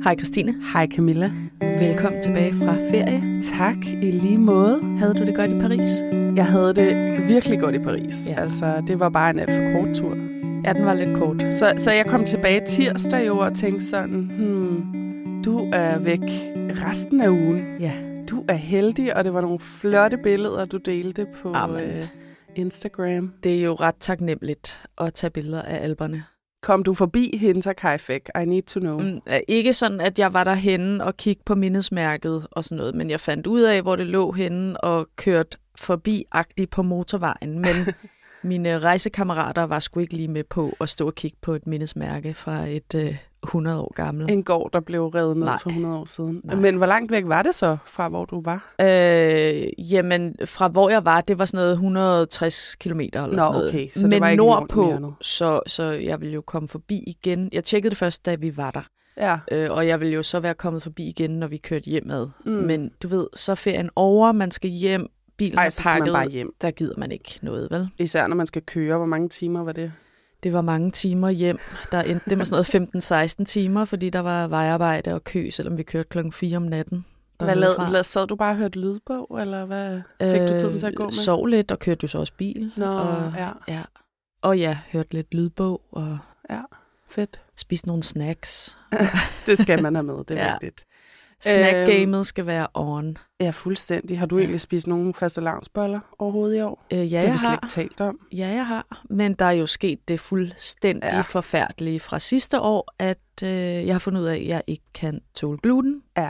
Hej Christine. Hej Camilla. Velkommen tilbage fra ferie. Tak, i lige måde. Havde du det godt i Paris? Jeg havde det virkelig godt i Paris. Ja. Altså, det var bare en alt for kort tur. Ja, den var lidt kort. Så jeg kom tilbage tirsdag jo og tænkte sådan, du er væk resten af ugen. Ja. Du er heldig, og det var nogle flotte billeder, du delte på Instagram. Det er jo ret taknemmeligt at tage billeder af Alperne. Kom du forbi Hinterkaifeck? I need to know. Ikke sådan, at jeg var derhenne og kiggede på mindesmærket og sådan noget, men jeg fandt ud af, hvor det lå henne og kørte forbi-agtigt på motorvejen. Men mine rejsekammerater var sgu ikke lige med på at stå og kigge på et mindesmærke fra et 100 år gammel. En gård, der blev revet ned for 100 år siden. Nej. Men hvor langt væk var det så fra, hvor du var? Jamen, fra hvor jeg var, det var sådan noget 160 kilometer eller sådan noget. Okay. Så men det var ikke nordpå, så jeg ville jo komme forbi igen. Jeg tjekkede det først, da vi var der. Ja. Og jeg ville jo så være kommet forbi igen, når vi kørte hjemad. Men du ved, så er ferien over, man skal hjem, bilen er pakket, bare hjem. Der gider man ikke noget, vel? Især når man skal køre. Hvor mange timer var det? Det var mange timer hjem. Der endte det med sådan noget 15-16 timer, fordi der var vejarbejde og kø, selvom vi kørte klokken 4 om natten. Sad du bare og hørte lydbog, eller hvad fik du tiden til at gå med? Sov lidt, og kørte jo så også bil. Ja. Og ja, hørte lidt lydbog, og fedt. spiste nogle snacks. Det skal man have med, det er vigtigt. Snackgamet skal være on. Ja, fuldstændig. Har du egentlig spist nogle fastelavnsboller overhovedet i år? Ja, det har vi slet ikke talt om. Ja, jeg har. Men der er jo sket det fuldstændig forfærdelige fra sidste år, at jeg har fundet ud af, at jeg ikke kan tåle gluten. Ja.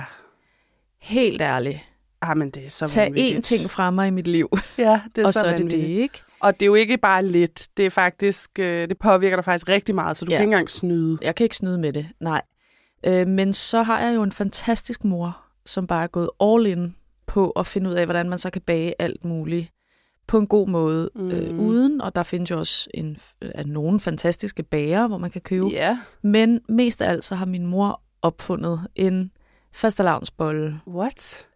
Helt ærligt. Men det er så tag én ting fra mig i mit liv. Ja, det er og så er det vanvittigt. det, ikke? Og det er jo ikke bare lidt. Det er faktisk, det påvirker dig faktisk rigtig meget, så du kan ikke engang snyde. Jeg kan ikke snyde med det, nej. Men så har jeg jo en fantastisk mor, som bare er gået all in på at finde ud af, hvordan man så kan bage alt muligt på en god måde uden. Og der findes jo også nogle fantastiske bager, hvor man kan købe. Ja. Men mest af alt så har min mor opfundet en fastelavnsbolle. What?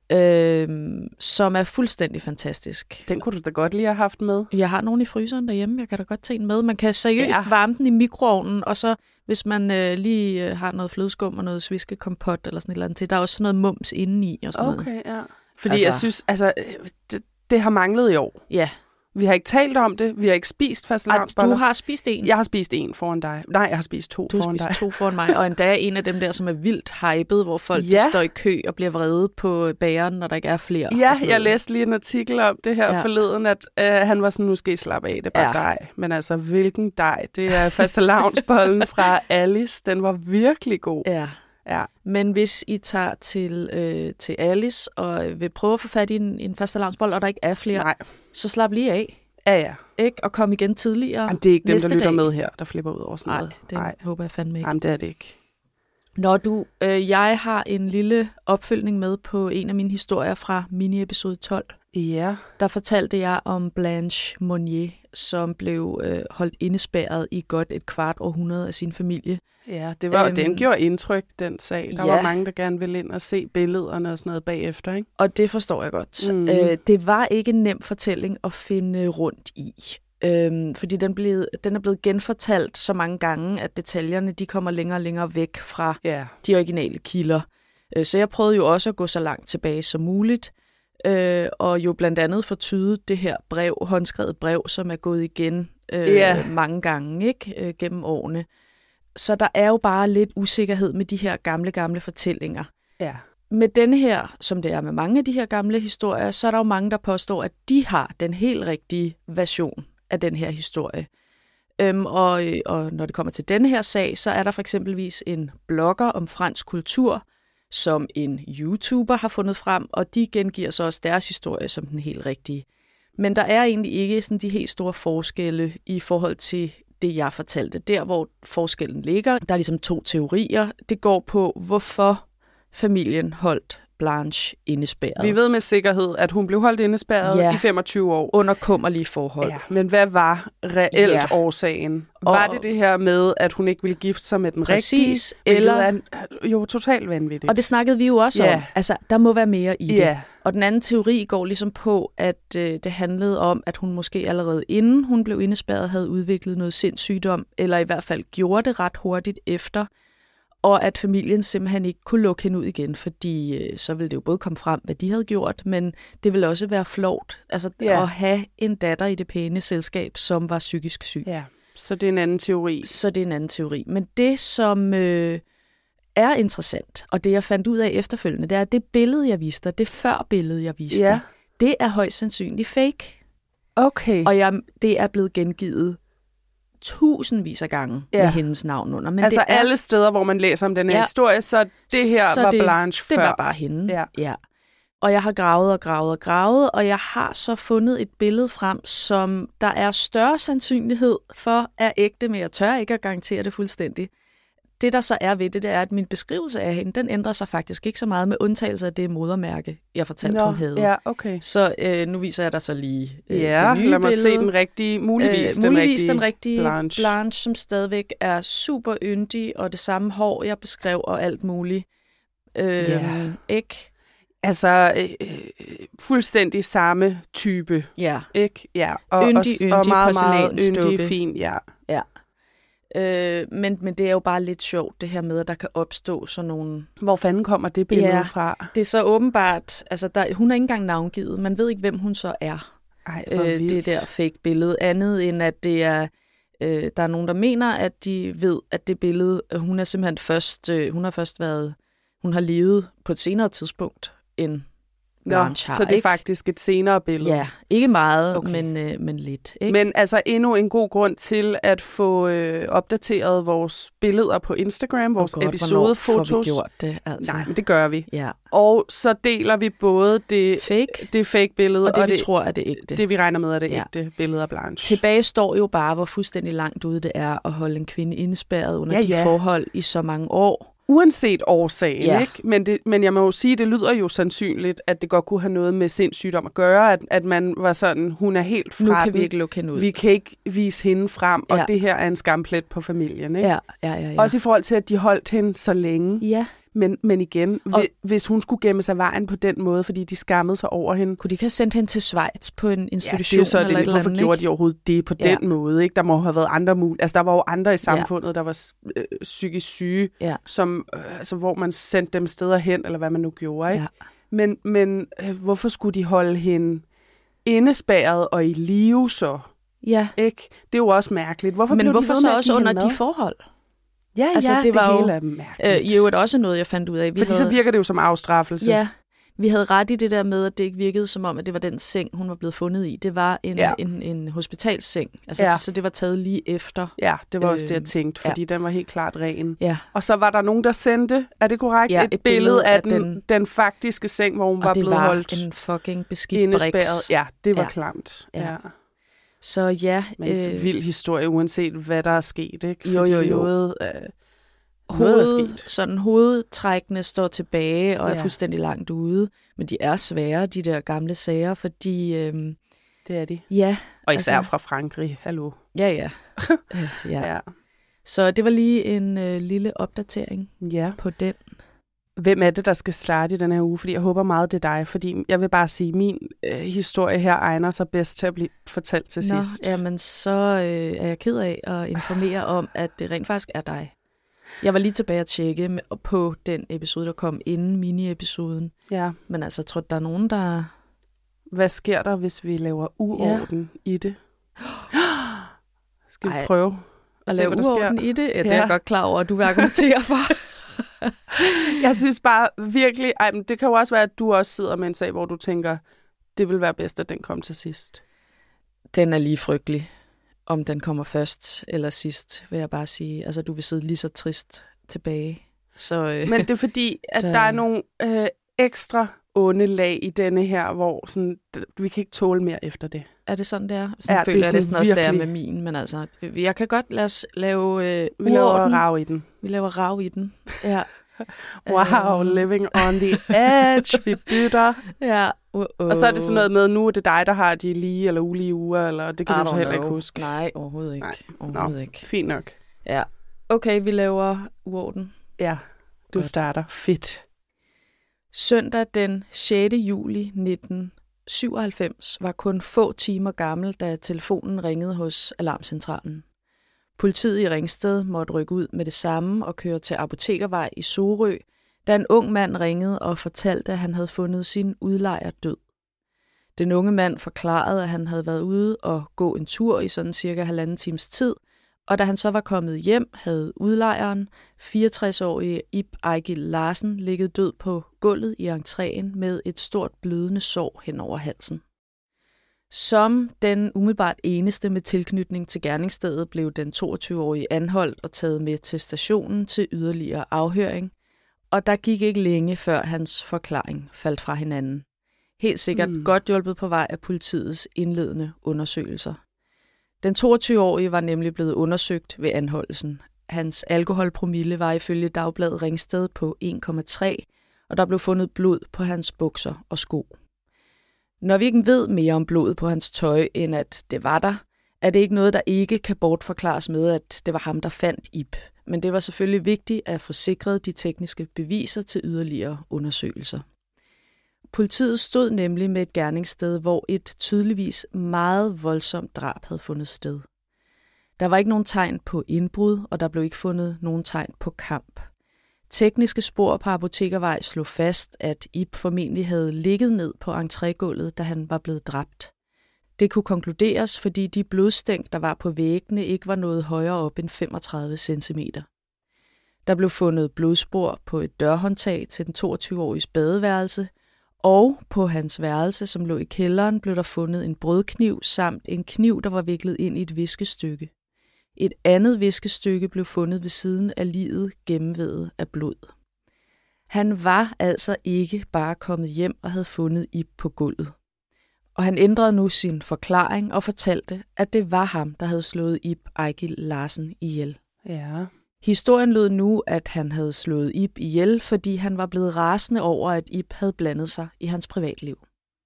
Som er fuldstændig fantastisk. Den kunne du da godt lige have haft med. Jeg har nogen i fryseren derhjemme, jeg kan da godt tage en med. Man kan seriøst varme den i mikroovnen, og så hvis man lige har noget flødeskum og noget sviskekompot eller sådan et eller andet til. Der er også sådan noget mums indeni og sådan noget. Okay, ja. Fordi jeg synes, det har manglet i år. Ja. Vi har ikke talt om det. Vi har ikke spist fastelavnsboller. Du har spist en? Jeg har spist en foran dig. Nej, jeg har spist to foran dig. Du har spist 2 foran mig, og endda en af dem der, som er vildt hyped, hvor folk står i kø og bliver vrede på bageren, når der ikke er flere. Ja, jeg læste lige en artikel om det her forleden, at han var sådan, nu skal I slappe af, det er bare dej. Men altså, hvilken dej? Det er fastelavnsbollen fra Alice. Den var virkelig god. Ja. Men hvis I tager til Alice og vil prøve at få fat i en fastelavnsbolle, og der ikke er flere, så slap lige af. Ja. Ikke? Og kom igen tidligere. Jamen, det er ikke dem, der lytter med her, der flipper ud over sådan noget. Nej, det håber jeg fandme ikke. Jamen, det er det ikke. Jeg har en lille opfølgning med på en af mine historier fra mini-episode 12. Ja. Der fortalte jeg om Blanche Monnier, som blev holdt indespærret i godt et kvart århundrede af sin familie. Ja, den gjorde indtryk, den sag. Der var mange, der gerne ville ind og se billederne og sådan noget bagefter, ikke? Og det forstår jeg godt. Det var ikke en nem fortælling at finde rundt i. Fordi den er blevet genfortalt så mange gange, at detaljerne de kommer længere og længere væk fra de originale kilder. Så jeg prøvede jo også at gå så langt tilbage som muligt, og jo blandt andet få tydet det her håndskrevet brev, som er gået igen mange gange ikke gennem årene. Så der er jo bare lidt usikkerhed med de her gamle fortællinger. Ja. Med denne her, som det er med mange af de her gamle historier, så er der jo mange, der påstår, at de har den helt rigtige version af den her historie. Og når det kommer til denne her sag, så er der for eksempelvis en blogger om fransk kultur, som en YouTuber har fundet frem, og de gengiver så også deres historie som den helt rigtige. Men der er egentlig ikke sådan de helt store forskelle i forhold til det, jeg fortalte. Der, hvor forskellen ligger, der er ligesom 2 teorier. Det går på, hvorfor familien holdt Blanche indespærret. Vi ved med sikkerhed, at hun blev holdt indespærret i 25 år. Under kummerlige forhold. Ja, men hvad var reelt årsagen? Var det her med, at hun ikke ville gifte sig med den rigtige? Eller jo, totalt vanvittigt. Og det snakkede vi jo også om. Altså, der må være mere i det. Og den anden teori går ligesom på, at det handlede om, at hun måske allerede inden hun blev indespærret, havde udviklet noget sindssygdom, eller i hvert fald gjorde det ret hurtigt efter. og at familien simpelthen ikke kunne lukke hende ud igen, fordi så ville det jo både komme frem, hvad de havde gjort, men det ville også være flovt at have en datter i det pæne selskab, som var psykisk syg. Ja, så det er en anden teori. Men det, som er interessant, og det jeg fandt ud af efterfølgende, det er, at det billede, jeg viste dig, det førbillede, jeg viste dig, det er højst sandsynligt fake. Okay. Og det er blevet gengivet tusindvis af gange med hendes navn under. Men altså det alle steder, hvor man læser om den her historie, så det her så var Blanche før. Det var bare hende. Ja. Og jeg har gravet, og jeg har så fundet et billede frem, som der er større sandsynlighed for er ægte, men jeg tør ikke at garantere det fuldstændig. Det, der så er ved det, er, at min beskrivelse af hende, den ændrer sig faktisk ikke så meget med undtagelse af det modermærke, jeg fortalte, hun havde. Ja, okay. Så nu viser jeg dig så lige det nye lad mig billede. Se den rigtige, muligvis den rigtige Blanche, som stadigvæk er super yndig, og det samme hår, jeg beskrev, og alt muligt. Ikke? Altså, fuldstændig samme type. Ja. Ikke? Ja. Yndig, og meget yndig, fin, ja. Men det er jo bare lidt sjovt, det her med, at der kan opstå sådan nogle... Hvor fanden kommer det billede fra? Det er så åbenbart... Altså, hun er ikke engang navngivet. Man ved ikke, hvem hun så er. Ej, det der fake billede. Andet end, at det er... der er nogen, der mener, at de ved, at det billede... Hun er simpelthen først... Hun har levet på et senere tidspunkt end... Så det er faktisk et senere billede. Ja, ikke meget, men lidt. Ikke? Men altså endnu en god grund til at få opdateret vores billeder på Instagram, vores episodefotos. Får vi gjort det, altså? Nej, men det gør vi. Ja. Og så deler vi både det fake billede, og det vi tror er det ægte. Det vi regner med er det ægte billede af Blanche. Tilbage står jo bare, hvor fuldstændig langt ude det er at holde en kvinde indespærret under de forhold i så mange år. Uanset årsagen, ikke? Men jeg må jo sige, det lyder jo sandsynligt, at det godt kunne have noget med sindssygdom at gøre, at man var sådan, hun er helt fra. Nu kan vi ikke lukke hende ud. Vi kan ikke vise hende frem, og det her er en skamplet på familien, ikke? Ja. Også i forhold til, at de holdt hende så længe. Ja. Men igen, hvis hun skulle gemme sig vejen på den måde, fordi de skammede sig over hende. Kunne de ikke have sendt hende til Schweiz på en institution? Ja, det er jo så det. Hvorfor gjorde de overhovedet det på den måde? Ikke? Der må have været andre muligheder. Altså, der var jo andre i samfundet, der var psykisk syge, som, hvor man sendte dem steder hen, eller hvad man nu gjorde. Ikke? Ja. Men hvorfor skulle de holde hende indespærret og i live så? Ja. Ikke? Det er jo også mærkeligt. Hvorfor så også under de forhold? Ja, altså, det var hele er mærkeligt. Jo, det også noget, jeg fandt ud af. Så virker det jo som afstraffelse. Ja, vi havde ret i det der med, at det ikke virkede som om, at det var den seng, hun var blevet fundet i. Det var en hospitalsseng. Altså, så det var taget lige efter. Ja, det var også det, jeg tænkte, fordi den var helt klart ren. Ja. Og så var der nogen, der sendte, er det korrekt, et billede af den faktiske seng, hvor hun var blevet holdt. Og det var en fucking beskidt briks. Ja, det var klamt. Ja. Så ja. Men en vild historie, uanset hvad der er sket, ikke? Jo. Hovedtrækkene står tilbage og er fuldstændig langt ude. Men de er svære, de der gamle sager, fordi... det er de. Ja. Og især fra Frankrig. Hallo. Ja. Så det var lige en lille opdatering på den. Hvem er det, der skal starte i den her uge? Fordi jeg håber meget, det er dig. Fordi jeg vil bare sige, at min historie her egner sig bedst til at blive fortalt til sidst. Jamen, så er jeg ked af at informere om, at det rent faktisk er dig. Jeg var lige tilbage at tjekke på den episode, der kom inden mini-episoden. Ja. Men altså, jeg tror, der er nogen, der... Hvad sker der, hvis vi laver uorden i det? Skal vi prøve at lave uorden i det? Ja, det er jeg godt klar over, at du vil argumentere for. Jeg synes bare virkelig... men det kan jo også være, at du også sidder med en sag, hvor du tænker, det vil være bedst, at den kom til sidst. Den er lige frygtelig. Om den kommer først eller sidst, vil jeg bare sige. Altså, du vil sidde lige så trist tilbage. Så, men det er fordi, at der er nogle ekstra onde lag i denne her, hvor sådan, vi kan ikke tåle mere efter det. Er det sådan, det er? Sådan føler jeg næsten også, det er med min. Men altså, jeg kan godt lade os lave vi laver rav i den. Vi laver rav i den, ja. Wow, living on the edge. Vi bytter. Ja. Og så er det sådan noget med, nu er det dig, der har de lige eller ulige uger, eller det kan du så heller ikke huske. Nej, overhovedet ikke. Overhovedet ikke. Fint nok. Ja. Okay, vi laver uorden. Ja, du starter. Fedt. Søndag den 6. juli 1997 var kun få timer gammel, da telefonen ringede hos alarmcentralen. Politiet i Ringsted måtte rykke ud med det samme og køre til Apotekervej i Sorø, da en ung mand ringede og fortalte, at han havde fundet sin udlejer død. Den unge mand forklarede, at han havde været ude og gå en tur i sådan cirka 1,5 times tid, og da han så var kommet hjem, havde udlejeren, 64-årige Ib Ejgil Larsen, ligget død på gulvet i entréen med et stort blødende sår hen over halsen. Som den umiddelbart eneste med tilknytning til gerningsstedet blev den 22-årige anholdt og taget med til stationen til yderligere afhøring, og der gik ikke længe før hans forklaring faldt fra hinanden. Helt sikkert godt hjulpet på vej af politiets indledende undersøgelser. Den 22-årige var nemlig blevet undersøgt ved anholdelsen. Hans alkoholpromille var ifølge Dagbladet Ringsted på 1,3, og der blev fundet blod på hans bukser og sko. Når vi ikke ved mere om blodet på hans tøj, end at det var der, er det ikke noget, der ikke kan bortforklares med, at det var ham, der fandt Ib. Men det var selvfølgelig vigtigt at få sikret de tekniske beviser til yderligere undersøgelser. Politiet stod nemlig med et gerningssted, hvor et tydeligvis meget voldsomt drab havde fundet sted. Der var ikke nogen tegn på indbrud, og der blev ikke fundet nogen tegn på kamp. Tekniske spor på Apotekervej slog fast, at Ib formentlig havde ligget ned på entrégulvet, da han var blevet dræbt. Det kunne konkluderes, fordi de blodstænk, der var på væggene, ikke var nået højere op end 35 cm. Der blev fundet blodspor på et dørhåndtag til den 22-åriges badeværelse, og på hans værelse, som lå i kælderen, blev der fundet en brødkniv samt en kniv, der var viklet ind i et viskestykke. Et andet viskestykke blev fundet ved siden af liget gennemvædet af blod. Han var altså ikke bare kommet hjem og havde fundet Ib på gulvet. Og han ændrede nu sin forklaring og fortalte, at det var ham, der havde slået Ib Ejgil Larsen ihjel. Ja. Historien lød nu, at han havde slået Ib ihjel, fordi han var blevet rasende over, at Ib havde blandet sig i hans privatliv.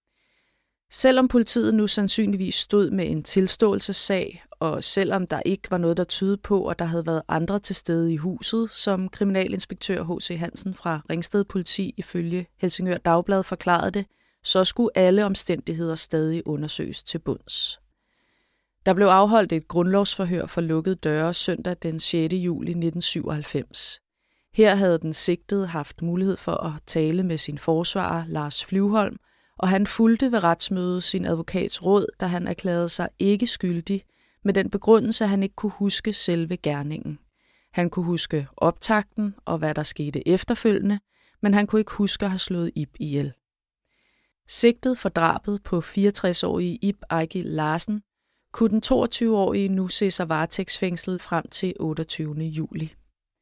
Selvom politiet nu sandsynligvis stod med en tilståelsessag, og selvom der ikke var noget, der tydede på, at der havde været andre til stede i huset, som kriminalinspektør H.C. Hansen fra Ringsted Politi ifølge Helsingør Dagblad forklarede det, så skulle alle omstændigheder stadig undersøges til bunds. Der blev afholdt et grundlovsforhør for lukkede døre søndag den 6. juli 1997. Her havde den sigtede haft mulighed for at tale med sin forsvarer Lars Flyvholm, og han fulgte ved retsmødet sin advokats råd, da han erklærede sig ikke skyldig, med den begrundelse, at han ikke kunne huske selve gerningen. Han kunne huske optakten og hvad der skete efterfølgende, men han kunne ikke huske at have slået Ib ihjel. Sigtet for drabet på 64-årige Ib Ejgil Larsen kunne den 22-årige nu se sig varetægtsfængslet frem til 28. juli.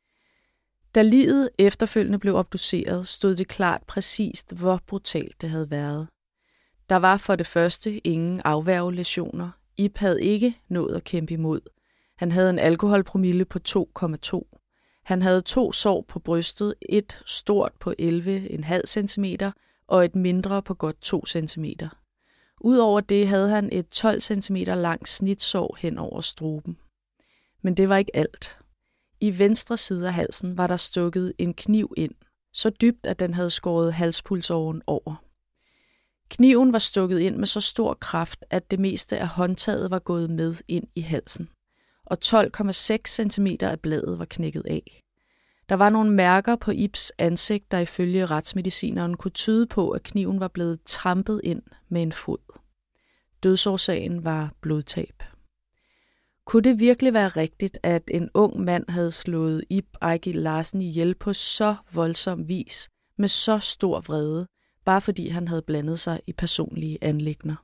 Da liget efterfølgende blev obduceret, stod det klart præcist, hvor brutalt det havde været. Der var for det første ingen afværgelæsioner. Ib havde ikke nået at kæmpe imod. Han havde en alkoholpromille på 2,2. Han havde 2 sår på brystet, et stort på 11,5 cm og et mindre på godt 2 cm. Udover det havde han et 12 cm langt snitsår hen over struben. Men det var ikke alt. I venstre side af halsen var der stukket en kniv ind, så dybt, at den havde skåret halspulsåren over. Kniven var stukket ind med så stor kraft, at det meste af håndtaget var gået med ind i halsen, og 12,6 cm af bladet var knækket af. Der var nogle mærker på Ibs ansigt, der ifølge retsmedicineren kunne tyde på, at kniven var blevet trampet ind med en fod. Dødsårsagen var blodtab. Kunne det virkelig være rigtigt, at en ung mand havde slået Ib Ejgil Larsen ihjel på så voldsom vis, med så stor vrede, bare fordi han havde blandet sig i personlige anliggender?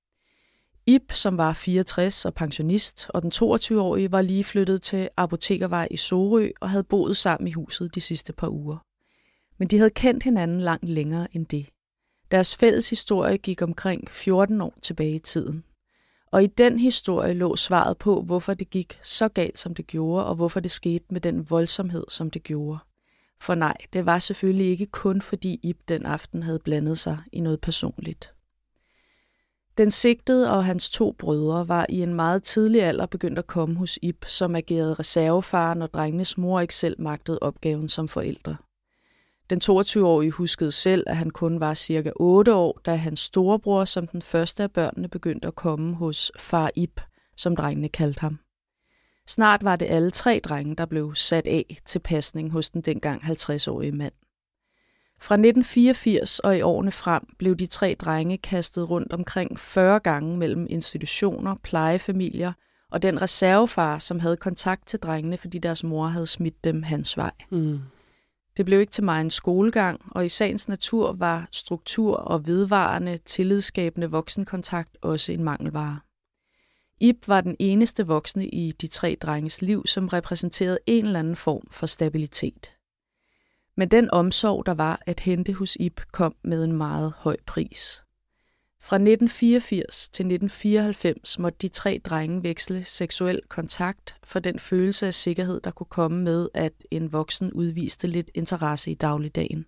Ib, som var 64 og pensionist, og den 22-årige var lige flyttet til Apotekervej i Sorø og havde boet sammen i huset de sidste par uger. Men de havde kendt hinanden langt længere end det. Deres fælles historie gik omkring 14 år tilbage i tiden. Og i den historie lå svaret på, hvorfor det gik så galt, som det gjorde, og hvorfor det skete med den voldsomhed, som det gjorde. For nej, det var selvfølgelig ikke kun fordi Ib den aften havde blandet sig i noget personligt. Den sigtede og hans 2 brødre var i en meget tidlig alder begyndt at komme hos Ib, som agerede reservefar, når drengenes mor ikke selv magtede opgaven som forældre. Den 22-årige huskede selv, at han kun var cirka 8 år, da hans storebror som den første af børnene begyndte at komme hos far Ib, som drengene kaldte ham. Snart var det alle 3 drenge, der blev sat af til pasning hos den dengang 50-årige mand. Fra 1984 og i årene frem blev de 3 drenge kastet rundt omkring 40 gange mellem institutioner, plejefamilier og den reservefar, som havde kontakt til drengene, fordi deres mor havde smidt dem hans vej. Det blev ikke til mig en skolegang, og i sagens natur var struktur og vedvarende, tillidsskabende voksenkontakt også en mangelvare. Ib var den eneste voksne i de 3 drenges liv, som repræsenterede en eller anden form for stabilitet. Men den omsorg, der var at hente hos Ib, kom med en meget høj pris. Fra 1984 til 1994 måtte de 3 drenge veksle seksuel kontakt for den følelse af sikkerhed, der kunne komme med, at en voksen udviste lidt interesse i dagligdagen.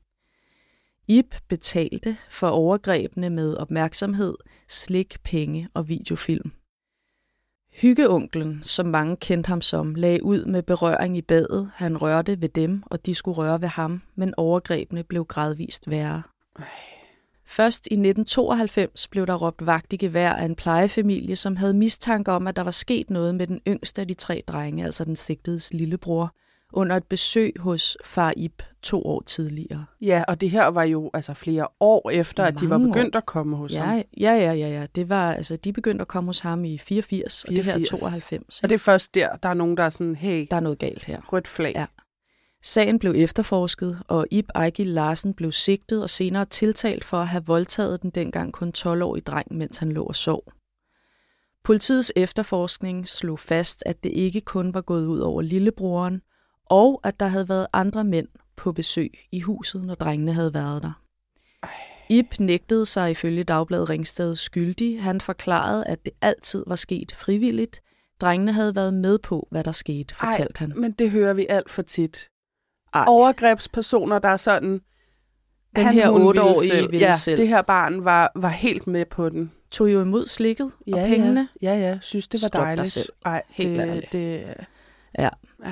Ib betalte for overgrebene med opmærksomhed, slik, penge og videofilm. Hyggeonklen, som mange kendte ham som, lagde ud med berøring i badet. Han rørte ved dem, og de skulle røre ved ham, men overgrebene blev gradvist værre. Først i 1992 blev der råbt vagt i gevær af en plejefamilie, som havde mistanke om, at der var sket noget med den yngste af de 3 drenge, altså den sigtedes lillebror, under et besøg hos far Ib 2 år tidligere. Ja, og det her var jo altså flere år efter, at de var begyndt at komme hos ham. Ja. Det var, altså, de begyndte at komme hos ham i 84, og det her 92. Og det er først der er nogen, der er sådan, hey, der er noget galt her. Rødt flag. Ja. Sagen blev efterforsket, og Ib Ejgil Larsen blev sigtet og senere tiltalt for at have voldtaget den dengang kun 12-årige dreng, mens han lå og sov. Politiets efterforskning slog fast, at det ikke kun var gået ud over lillebroren, og at der havde været andre mænd på besøg i huset, når drengene havde været der. Ib nægtede sig ifølge Dagbladet Ringsted skyldig. Han forklarede, at det altid var sket frivilligt. Drengene havde været med på, hvad der skete, fortalte han. Men det hører vi alt for tit. Overgrebspersoner, der er sådan... Den her 8-årige ville selv. Det her barn var helt med på den. Tog jo imod slikket og pengene. Ja, synes det var dejligt. Stop dig selv. Ej, helt ærligt. Ja.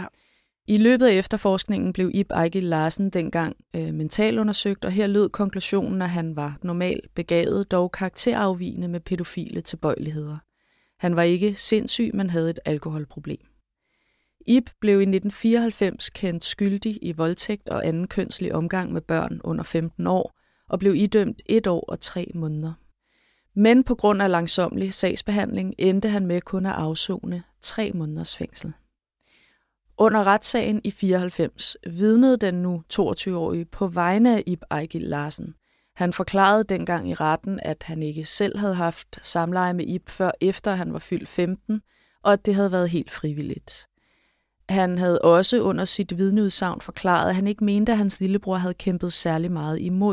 I løbet af efterforskningen blev Ib Ejgil Larsen dengang mentalundersøgt, og her lød konklusionen, at han var normalt begavet, dog karakterafvigende med pædofile tilbøjeligheder. Han var ikke sindssyg, men havde et alkoholproblem. Ib blev i 1994 kendt skyldig i voldtægt og anden kønslig omgang med børn under 15 år, og blev idømt 1 år og 3 måneder. Men på grund af langsomlig sagsbehandling endte han med kun at afsone 3 måneders fængsel. Under retssagen i 94 vidnede den nu 22-årige på vegne af Ib Ejgil Larsen. Han forklarede dengang i retten, at han ikke selv havde haft samleje med Ib før efter han var fyldt 15, og at det havde været helt frivilligt. Han havde også under sit vidneudsagn forklaret, at han ikke mente, at hans lillebror havde kæmpet særlig meget imod.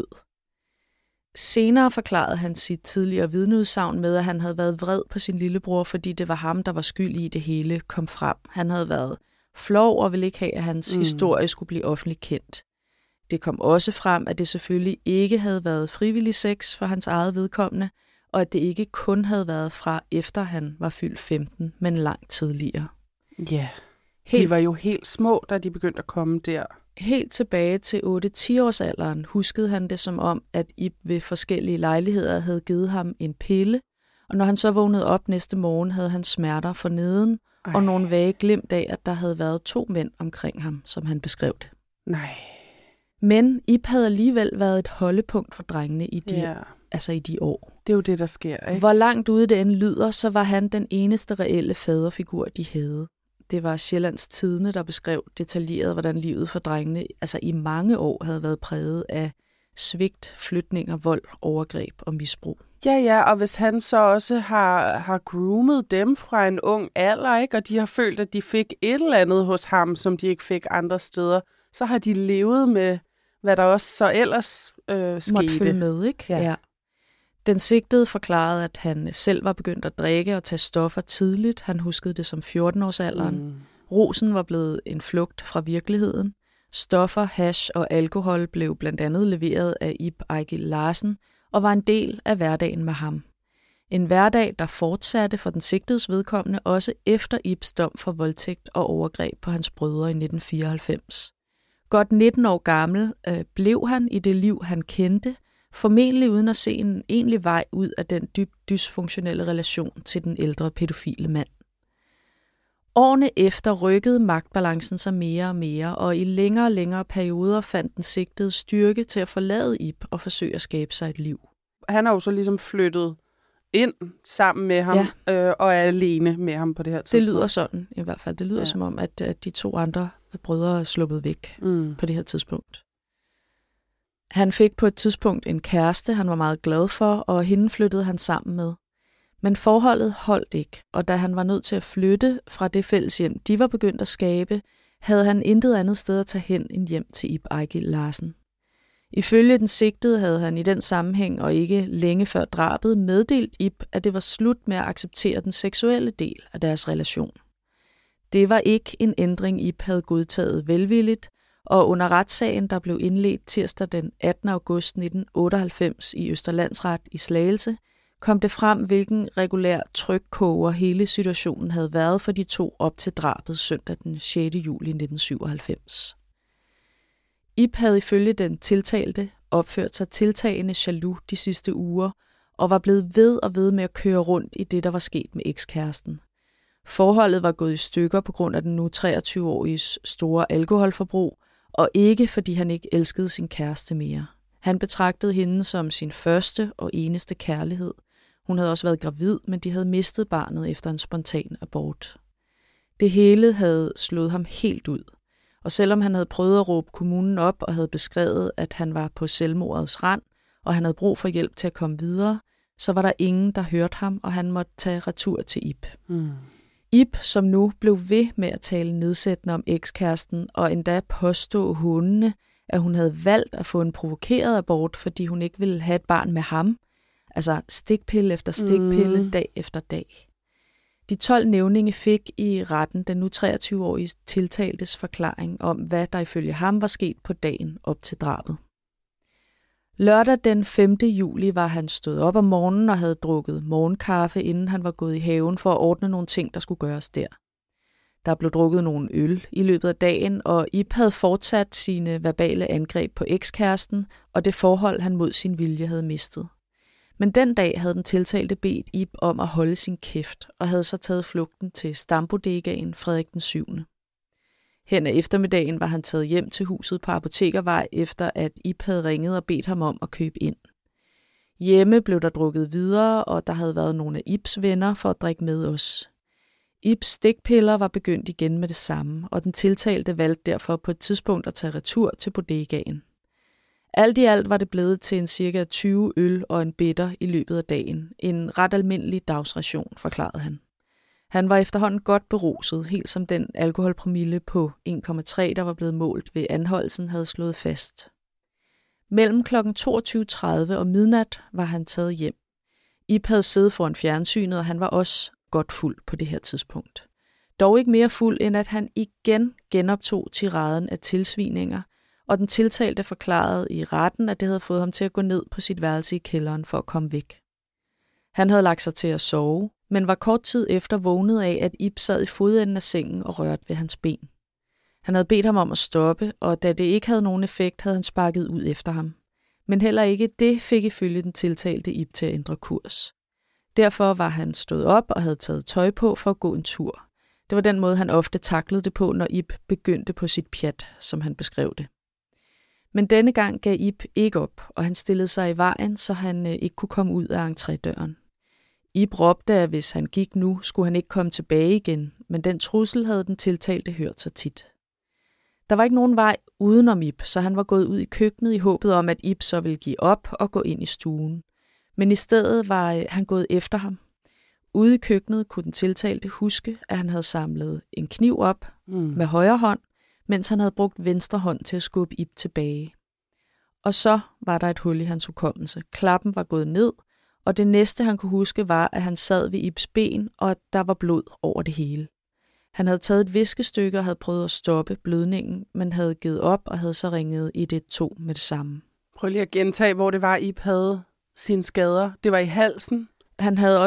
Senere forklarede han sit tidligere vidneudsagn med, at han havde været vred på sin lillebror, fordi det var ham, der var skyld i, det hele kom frem. Han havde været flov og ville ikke have, at hans historie skulle blive offentligt kendt. Det kom også frem, at det selvfølgelig ikke havde været frivillig sex for hans eget vedkommende, og at det ikke kun havde været fra efter han var fyldt 15, men langt tidligere. Ja, de var jo helt små, da de begyndte at komme der. Helt tilbage til 8-10-årsalderen huskede han det som om, at Ib ved forskellige lejligheder havde givet ham en pille, og når han så vågnede op næste morgen, havde han smerter forneden, og nogle vage glimt af, at der havde været 2 mænd omkring ham, som han beskrev det. Nej. Men Ib havde alligevel været et holdepunkt for drengene i de år. Det er jo det, der sker, ikke? Hvor langt ude det end lyder, så var han den eneste reelle faderfigur, de havde. Det var Sjællands Tidende, der beskrev detaljeret, hvordan livet for drengene i mange år havde været præget af svigt, flytninger, vold, overgreb og misbrug. Ja, og hvis han så også har groomet dem fra en ung alder, ikke, og de har følt, at de fik et eller andet hos ham, som de ikke fik andre steder, så har de levet med, hvad der også så ellers skete. Måtte følge med, ikke? Ja. Den sigtede forklarede, at han selv var begyndt at drikke og tage stoffer tidligt. Han huskede det som 14-årsalderen. Rusen var blevet en flugt fra virkeligheden. Stoffer, hash og alkohol blev blandt andet leveret af Ib Ejgil Larsen og var en del af hverdagen med ham. En hverdag, der fortsatte for den sigtedes vedkommende også efter Ibs dom for voldtægt og overgreb på hans brødre i 1994. Godt 19 år gammel blev han i det liv, han kendte, formentlig uden at se en egentlig vej ud af den dybt dysfunktionelle relation til den ældre pædofile mand. Årene efter rykkede magtbalancen sig mere og mere, og i længere og længere perioder fandt den sigtede styrke til at forlade Ib og forsøge at skabe sig et liv. Han har jo så ligesom flyttet ind sammen med ham, og er alene med ham på det her tidspunkt. Det lyder sådan i hvert fald. Det lyder som om, at de 2 andre brødre er sluppet væk på det her tidspunkt. Han fik på et tidspunkt en kæreste, han var meget glad for, og hende flyttede han sammen med. Men forholdet holdt ikke, og da han var nødt til at flytte fra det fælles hjem, de var begyndt at skabe, havde han intet andet sted at tage hen end hjem til Ib Ejgil Larsen. Ifølge den sigtede havde han i den sammenhæng og ikke længe før drabet meddelt Ib, at det var slut med at acceptere den seksuelle del af deres relation. Det var ikke en ændring, Ib havde godtaget velvilligt, og under retssagen, der blev indledt tirsdag den 18. august 1998 i Østerlandsret i Slagelse, kom det frem, hvilken regulær trykkoger hele situationen havde været for de 2 op til drabet søndag den 6. juli 1997. Ib havde ifølge den tiltalte opført sig tiltagende jaloux de sidste uger, og var blevet ved med at køre rundt i det, der var sket med ekskæresten. Forholdet var gået i stykker på grund af den nu 23-åriges store alkoholforbrug, og ikke fordi han ikke elskede sin kæreste mere. Han betragtede hende som sin første og eneste kærlighed. Hun havde også været gravid, men de havde mistet barnet efter en spontan abort. Det hele havde slået ham helt ud. Og selvom han havde prøvet at råbe kommunen op og havde beskrevet, at han var på selvmordets rand, og han havde brug for hjælp til at komme videre, så var der ingen, der hørte ham, og han måtte tage retur til Ib. Ib, som nu blev ved med at tale nedsættende om ekskæresten, og endda påstå hundene, at hun havde valgt at få en provokeret abort, fordi hun ikke ville have et barn med ham. Altså stikpille efter stikpille, dag efter dag. De 12 nævninge fik i retten den nu 23-årige tiltaltes forklaring om, hvad der ifølge ham var sket på dagen op til drabet. Lørdag den 5. juli var han stået op om morgenen og havde drukket morgenkaffe, inden han var gået i haven for at ordne nogle ting, der skulle gøres der. Der blev drukket nogle øl i løbet af dagen, og Ib havde fortsat sine verbale angreb på ekskæresten og det forhold, han mod sin vilje havde mistet. Men den dag havde den tiltalte bedt Ib om at holde sin kæft, og havde så taget flugten til stambodegaen Frederik den 7. Hen ad eftermiddagen var han taget hjem til huset på Apotekervej, efter at Ib havde ringet og bedt ham om at købe ind. Hjemme blev der drukket videre, og der havde været nogle af Ibs venner for at drikke med os. Ibs stikpiller var begyndt igen med det samme, og den tiltalte valgte derfor på et tidspunkt at tage retur til bodegaen. Alt i alt var det blevet til en cirka 20 øl og en bitter i løbet af dagen. En ret almindelig dagsration, forklarede han. Han var efterhånden godt beruset, helt som den alkoholpromille på 1,3, der var blevet målt ved anholdelsen, havde slået fast. Mellem kl. 22.30 og midnat var han taget hjem. Ib havde siddet foran fjernsynet, og han var også godt fuld på det her tidspunkt. Dog ikke mere fuld, end at han igen genoptog tiraden af tilsvininger, og den tiltalte forklarede i retten, at det havde fået ham til at gå ned på sit værelse i kælderen for at komme væk. Han havde lagt sig til at sove, men var kort tid efter vågnet af, at Ib sad i fodenden af sengen og rørte ved hans ben. Han havde bedt ham om at stoppe, og da det ikke havde nogen effekt, havde han sparket ud efter ham. Men heller ikke det fik ifølge den tiltalte Ib til at ændre kurs. Derfor var han stået op og havde taget tøj på for at gå en tur. Det var den måde, han ofte taklede det på, når Ib begyndte på sit pjat, som han beskrev det. Men denne gang gav Ib ikke op, og han stillede sig i vejen, så han ikke kunne komme ud af entrédøren. Ib råbte, at hvis han gik nu, skulle han ikke komme tilbage igen, men den trussel havde den tiltalte hørt så tit. Der var ikke nogen vej udenom Ib, så han var gået ud i køkkenet i håbet om, at Ib så ville give op og gå ind i stuen. Men i stedet var han gået efter ham. Ude i køkkenet kunne den tiltalte huske, at han havde samlet en kniv op med højre hånd, mens han havde brugt venstre hånd til at skubbe Ib tilbage. Og så var der et hul i hans hukommelse. Klappen var gået ned, og det næste han kunne huske var, at han sad ved Ibs ben, og at der var blod over det hele. Han havde taget et viskestykke og havde prøvet at stoppe blødningen, men havde givet op og havde så ringet 112 med det samme. Prøv lige at gentage, hvor det var, Ib havde sine skader. Det var i halsen. Han havde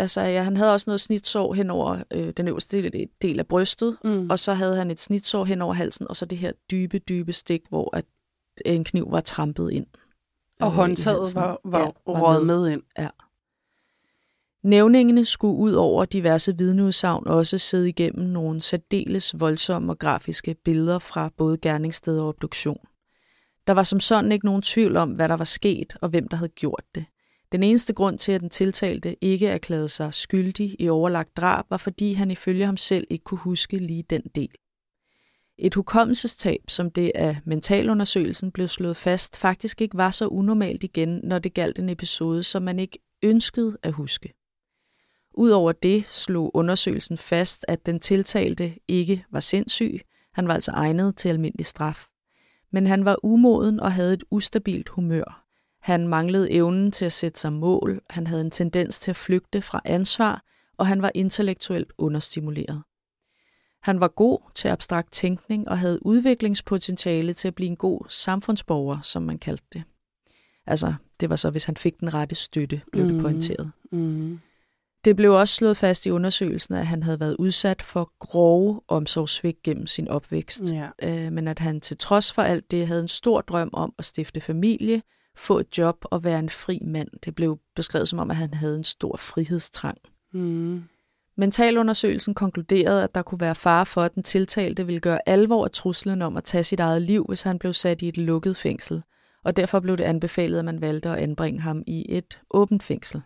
også noget snitsår hen over den øverste del af brystet, og så havde han et snitsår hen over halsen, og så det her dybe stik, hvor at en kniv var trampet ind. Og håndtaget var røget med ind. Ja. Nævningene skulle ud over diverse vidneudsagn også sidde igennem nogle særdeles voldsomme og grafiske billeder fra både gerningssted og obduktion. Der var som sådan ikke nogen tvivl om, hvad der var sket og hvem der havde gjort det. Den eneste grund til, at den tiltalte ikke erklærede sig skyldig i overlagt drab, var fordi han ifølge ham selv ikke kunne huske lige den del. Et hukommelsestab, som det af mentalundersøgelsen blev slået fast, faktisk ikke var så unormalt igen, når det galt en episode, som man ikke ønskede at huske. Udover det slog undersøgelsen fast, at den tiltalte ikke var sindssyg. Han var altså egnet til almindelig straf. Men han var umoden og havde et ustabilt humør. Han manglede evnen til at sætte sig mål, han havde en tendens til at flygte fra ansvar, og han var intellektuelt understimuleret. Han var god til abstrakt tænkning og havde udviklingspotentiale til at blive en god samfundsborger, som man kaldte det. Altså, det var så, hvis han fik den rette støtte, blev det pointeret. Det blev også slået fast i undersøgelsen, at han havde været udsat for grove omsorgssvigt gennem sin opvækst, men at han til trods for alt det havde en stor drøm om at stifte familie, få et job og være en fri mand. Det blev beskrevet som om, at han havde en stor frihedstrang. Mentalundersøgelsen konkluderede, at der kunne være fare for, at den tiltalte ville gøre alvor af truslen om at tage sit eget liv, hvis han blev sat i et lukket fængsel, og derfor blev det anbefalet, at man valgte at anbringe ham i et åbent fængsel.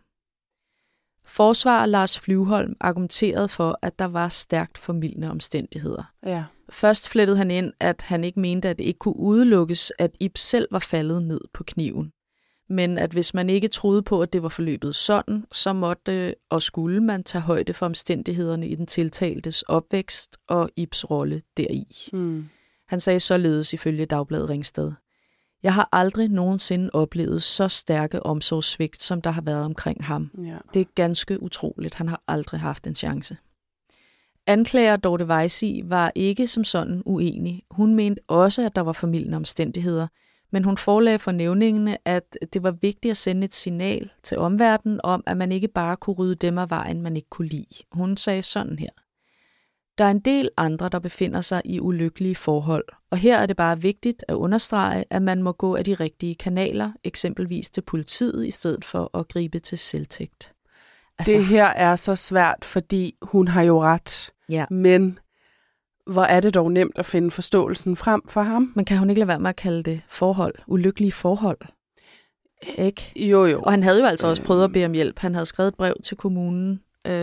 Forsvarer Lars Flyvholm argumenterede for, at der var stærkt formildende omstændigheder. Ja. Først flettede han ind, at han ikke mente, at det ikke kunne udelukkes, at Ib selv var faldet ned på kniven. Men at hvis man ikke troede på, at det var forløbet sådan, så måtte og skulle man tage højde for omstændighederne i den tiltaltes opvækst og Ibs rolle deri. Han sagde således ifølge Dagbladet Ringsted: Jeg har aldrig nogensinde oplevet så stærke omsorgssvigt, som der har været omkring ham. Ja. Det er ganske utroligt. Han har aldrig haft en chance. Anklager Dorte Weisig var ikke som sådan uenig. Hun mente også, at der var formildende omstændigheder, men hun forelagde for nævningene, at det var vigtigt at sende et signal til omverdenen om, at man ikke bare kunne rydde dem af vejen, man ikke kunne lide. Hun sagde sådan her: Der er en del andre, der befinder sig i ulykkelige forhold, og her er det bare vigtigt at understrege, at man må gå af de rigtige kanaler, eksempelvis til politiet, i stedet for at gribe til selvtægt. Altså, det her er så svært, fordi hun har jo ret, men hvor er det dog nemt at finde forståelsen frem for ham? Men kan hun ikke lade være med at kalde det forhold, ulykkelige forhold? Ikke? Jo. Og han havde jo altså også prøvet at bede om hjælp. Han havde skrevet et brev til kommunen.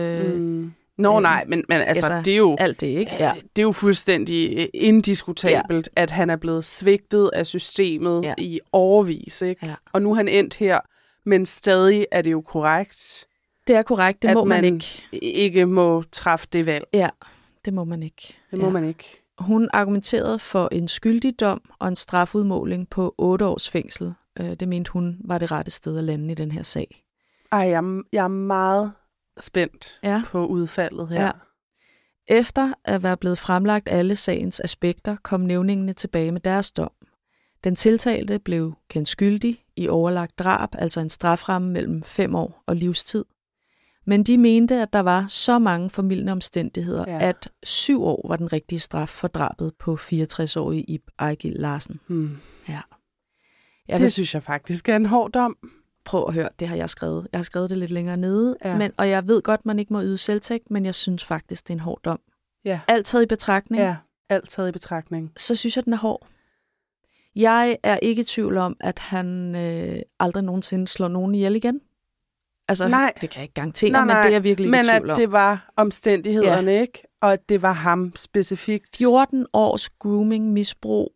Nej, men altså, det er jo alt det, ikke? Ja. Det er jo fuldstændig indiskutabelt, at han er blevet svigtet af systemet i årevis, ikke? Ja. Og nu er han endt her, men stadig er det jo korrekt. Det er korrekt, det må man ikke må træffe det valg. Ja, det må man ikke. Det må man ikke. Hun argumenterede for en skyldig dom og en strafudmåling på 8 års fængsel. Det mente hun var det rette sted at lande i den her sag. Jeg er meget spændt på udfaldet her. Ja. Efter at være blevet fremlagt alle sagens aspekter, kom nævningene tilbage med deres dom. Den tiltalte blev kendt skyldig i overlagt drab, altså en straframme mellem 5 år og livstid. Men de mente, at der var så mange formildende omstændigheder, at 7 år var den rigtige straf for drabet på 64-årige Ib Ejgil Larsen. Ja. Det synes jeg faktisk er en hård dom. Prøv at høre, det har jeg skrevet. Jeg har skrevet det lidt længere nede, og jeg ved godt, man ikke må yde selvtægt, men jeg synes faktisk, det er en hård dom. Ja. Alt taget i betragtning. Ja, alt taget i betragtning. Så synes jeg, den er hård. Jeg er ikke i tvivl om, at han aldrig nogensinde slår nogen ihjel igen. Altså, nej. Det kan jeg ikke garantere, men det er jeg virkelig ikke i tvivl om. Men at det var omstændighederne, ikke? Og at det var ham specifikt. 14 års grooming, misbrug,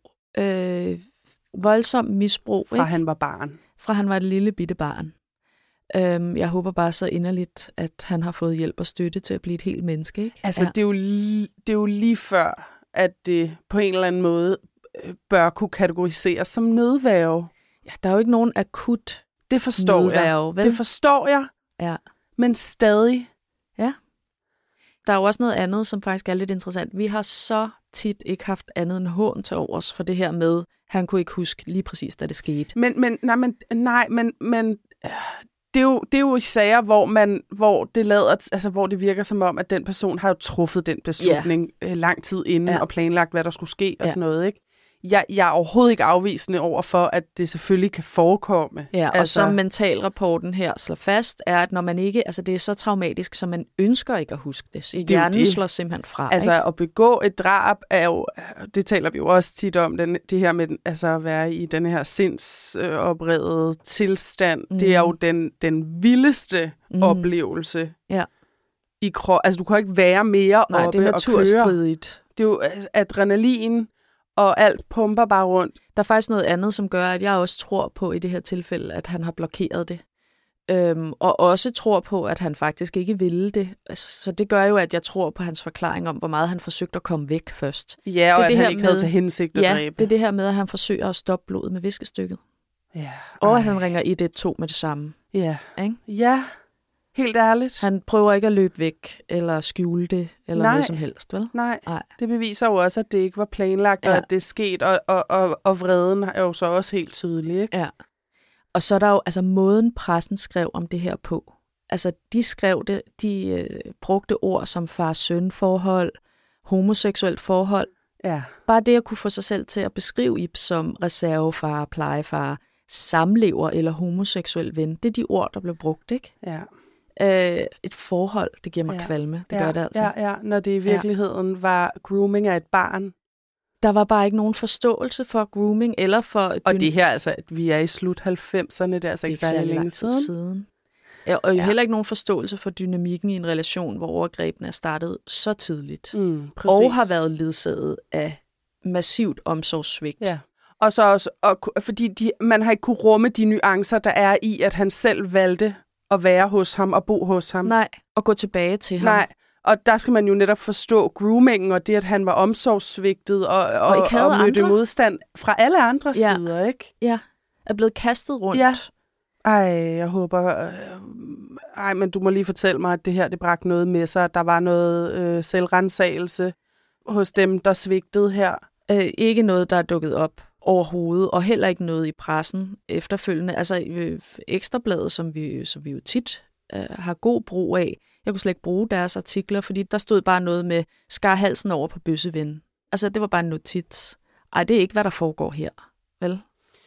voldsom misbrug. Fra han var barn. Fra han var et lille bitte barn. Jeg håber bare så inderligt, at han har fået hjælp og støtte til at blive et helt menneske, ikke? Altså, det er jo lige før, at det på en eller anden måde bør kunne kategoriseres som nødværge. Ja, der er jo ikke nogen akut det forstår nødværge, jeg. Vel? Det forstår jeg. Ja. Men stadig. Ja. Der er jo også noget andet, som faktisk er lidt interessant. Vi har så tit ikke haft andet end hån til overs for det her med, han kunne ikke huske lige præcis, da det skete. Men det er jo i sager, hvor det virker som om, at den person har jo truffet den beslutning lang tid inden og planlagt, hvad der skulle ske og sådan noget, ikke? jeg er overhovedet ikke afvisende over for, at det selvfølgelig kan forekomme. Ja, og som mentalrapporten her slår fast, er, at når man ikke, altså det er så traumatisk, så man ønsker ikke at huske det. Så hjernen slår simpelthen fra. Altså ikke? At begå et drab er jo, det taler vi jo også tit om, det her med altså at være i den her sindsoprettede tilstand, det er jo den vildeste oplevelse i krop. Altså du kan ikke være mere oppe og køre. Nej, det er naturstridigt. Det er jo adrenalin, og alt pumper bare rundt. Der er faktisk noget andet, som gør, at jeg også tror på i det her tilfælde, at han har blokeret det. Og også tror på, at han faktisk ikke ville det. Altså, så det gør jo, at jeg tror på hans forklaring om, hvor meget han forsøgte at komme væk først. Ja, og det at han ikke havde til hensigt at dræbe. Ja, det er det her med, at han forsøger at stoppe blodet med viskestykket. Ja. Og at han ringer 112 med det samme. Ja. Ikke? Ja, helt ærligt. Han prøver ikke at løbe væk, eller skjule det, eller noget som helst, vel? Nej, det beviser jo også, at det ikke var planlagt, og at det er sket, og vreden er jo så også helt tydelig, ikke? Ja. Og så er der jo altså måden, pressen skrev om det her på. Altså, de skrev det, de brugte ord som far-søn-forhold, homoseksuelt forhold. Ja. Bare det at kunne få sig selv til at beskrive Ib som reservefar, plejefar, samlever eller homoseksuel ven. Det er de ord, der blev brugt, ikke? Ja. Et forhold, det giver mig kvalme. Det gør det altså. Ja, når det i virkeligheden var grooming af et barn. Der var bare ikke nogen forståelse for grooming eller for... Og det her, altså, at vi er i slut 90'erne, det er altså ikke særlig længe siden. Ja, og jo heller ikke nogen forståelse for dynamikken i en relation, hvor overgrebene er startet så tidligt. Og har været ledsaget af massivt omsorgssvigt. Ja. Og så også, fordi man har ikke kunne rumme de nuancer, der er i, at han selv valgte at være hos ham og bo hos ham. Nej, og gå tilbage til ham. Nej, og der skal man jo netop forstå groomingen, og det, at han var omsorgssvigtet og mødte modstand fra alle andre sider, ikke? Ja, er blevet kastet rundt. Ja. Ej, jeg håber... men du må lige fortælle mig, at det her, det bragte noget med sig. Der var noget selvrensagelse hos dem, der svigtede her. Ikke noget, der er dukket op overhovedet, og heller ikke noget i pressen efterfølgende. Altså Ekstrabladet, som vi jo tit har god brug af. Jeg kunne slet ikke bruge deres artikler, fordi der stod bare noget med skar halsen over på bøsseven. Altså det var bare en notits. Ej, det er ikke, hvad der foregår her, vel?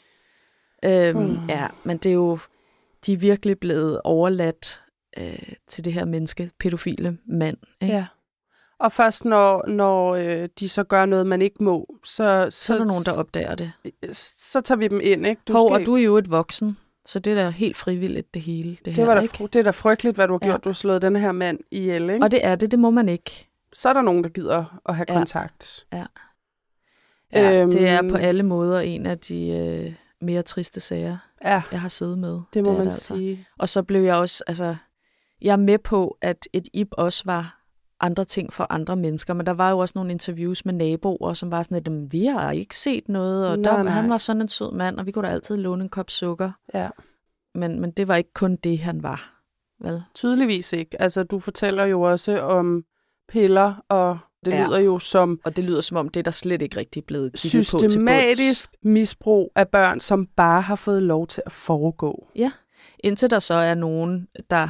Ja, men det er jo, de er virkelig blevet overladt til det her menneske, pædofile mand. Ikke? Ja. Og først når de så gør noget, man ikke må, så er der nogen, der opdager det. Så tager vi dem ind, ikke? Og du er jo et voksen, så det er da helt frivilligt, det hele. Det er da frygteligt, hvad du har gjort. Du har slået den her mand ihjel, ikke? Og det er det må man ikke. Så er der nogen, der gider at have kontakt. Ja. Det er på alle måder en af de mere triste sager, jeg har siddet med. Det må man sige. Og så blev jeg også, jeg er med på, at et Ib også var andre ting for andre mennesker, men der var jo også nogle interviews med naboer, som var sådan, at vi har ikke set noget, og han var sådan en sød mand, og vi kunne da altid låne en kop sukker. Ja. Men det var ikke kun det, han var, vel? Tydeligvis ikke. Altså, du fortæller jo også om piller, og det lyder jo som... Og det lyder som om, det er der slet ikke rigtig blevet kigget på til bunds. Systematisk misbrug af børn, som bare har fået lov til at foregå. Ja, indtil der så er nogen, der...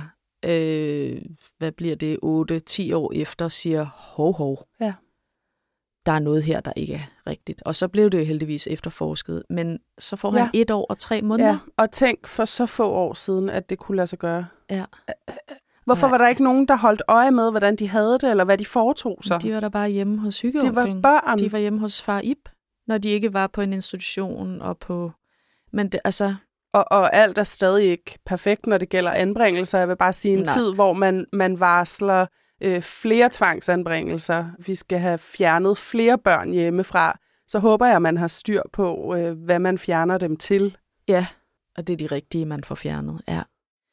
hvad bliver det, 8-10 år efter, siger, hov. Ja. Der er noget her, der ikke er rigtigt. Og så blev det jo heldigvis efterforsket. Men så får han 1 år og 3 måneder. Ja, og tænk for så få år siden, at det kunne lade sig gøre. Ja. Hvorfor var der ikke nogen, der holdt øje med, hvordan de havde det, eller hvad de foretog sig? De var der bare hjemme hos hyggeonklen. Det var børn. De var hjemme hos far Ib, når de ikke var på en institution og på... Men det, altså... Og alt er stadig ikke perfekt, når det gælder anbringelser. Jeg vil bare sige en tid, hvor man varsler flere tvangsanbringelser. Vi skal have fjernet flere børn hjemmefra. Så håber jeg, at man har styr på, hvad man fjerner dem til. Ja, og det er de rigtige, man får fjernet, ja.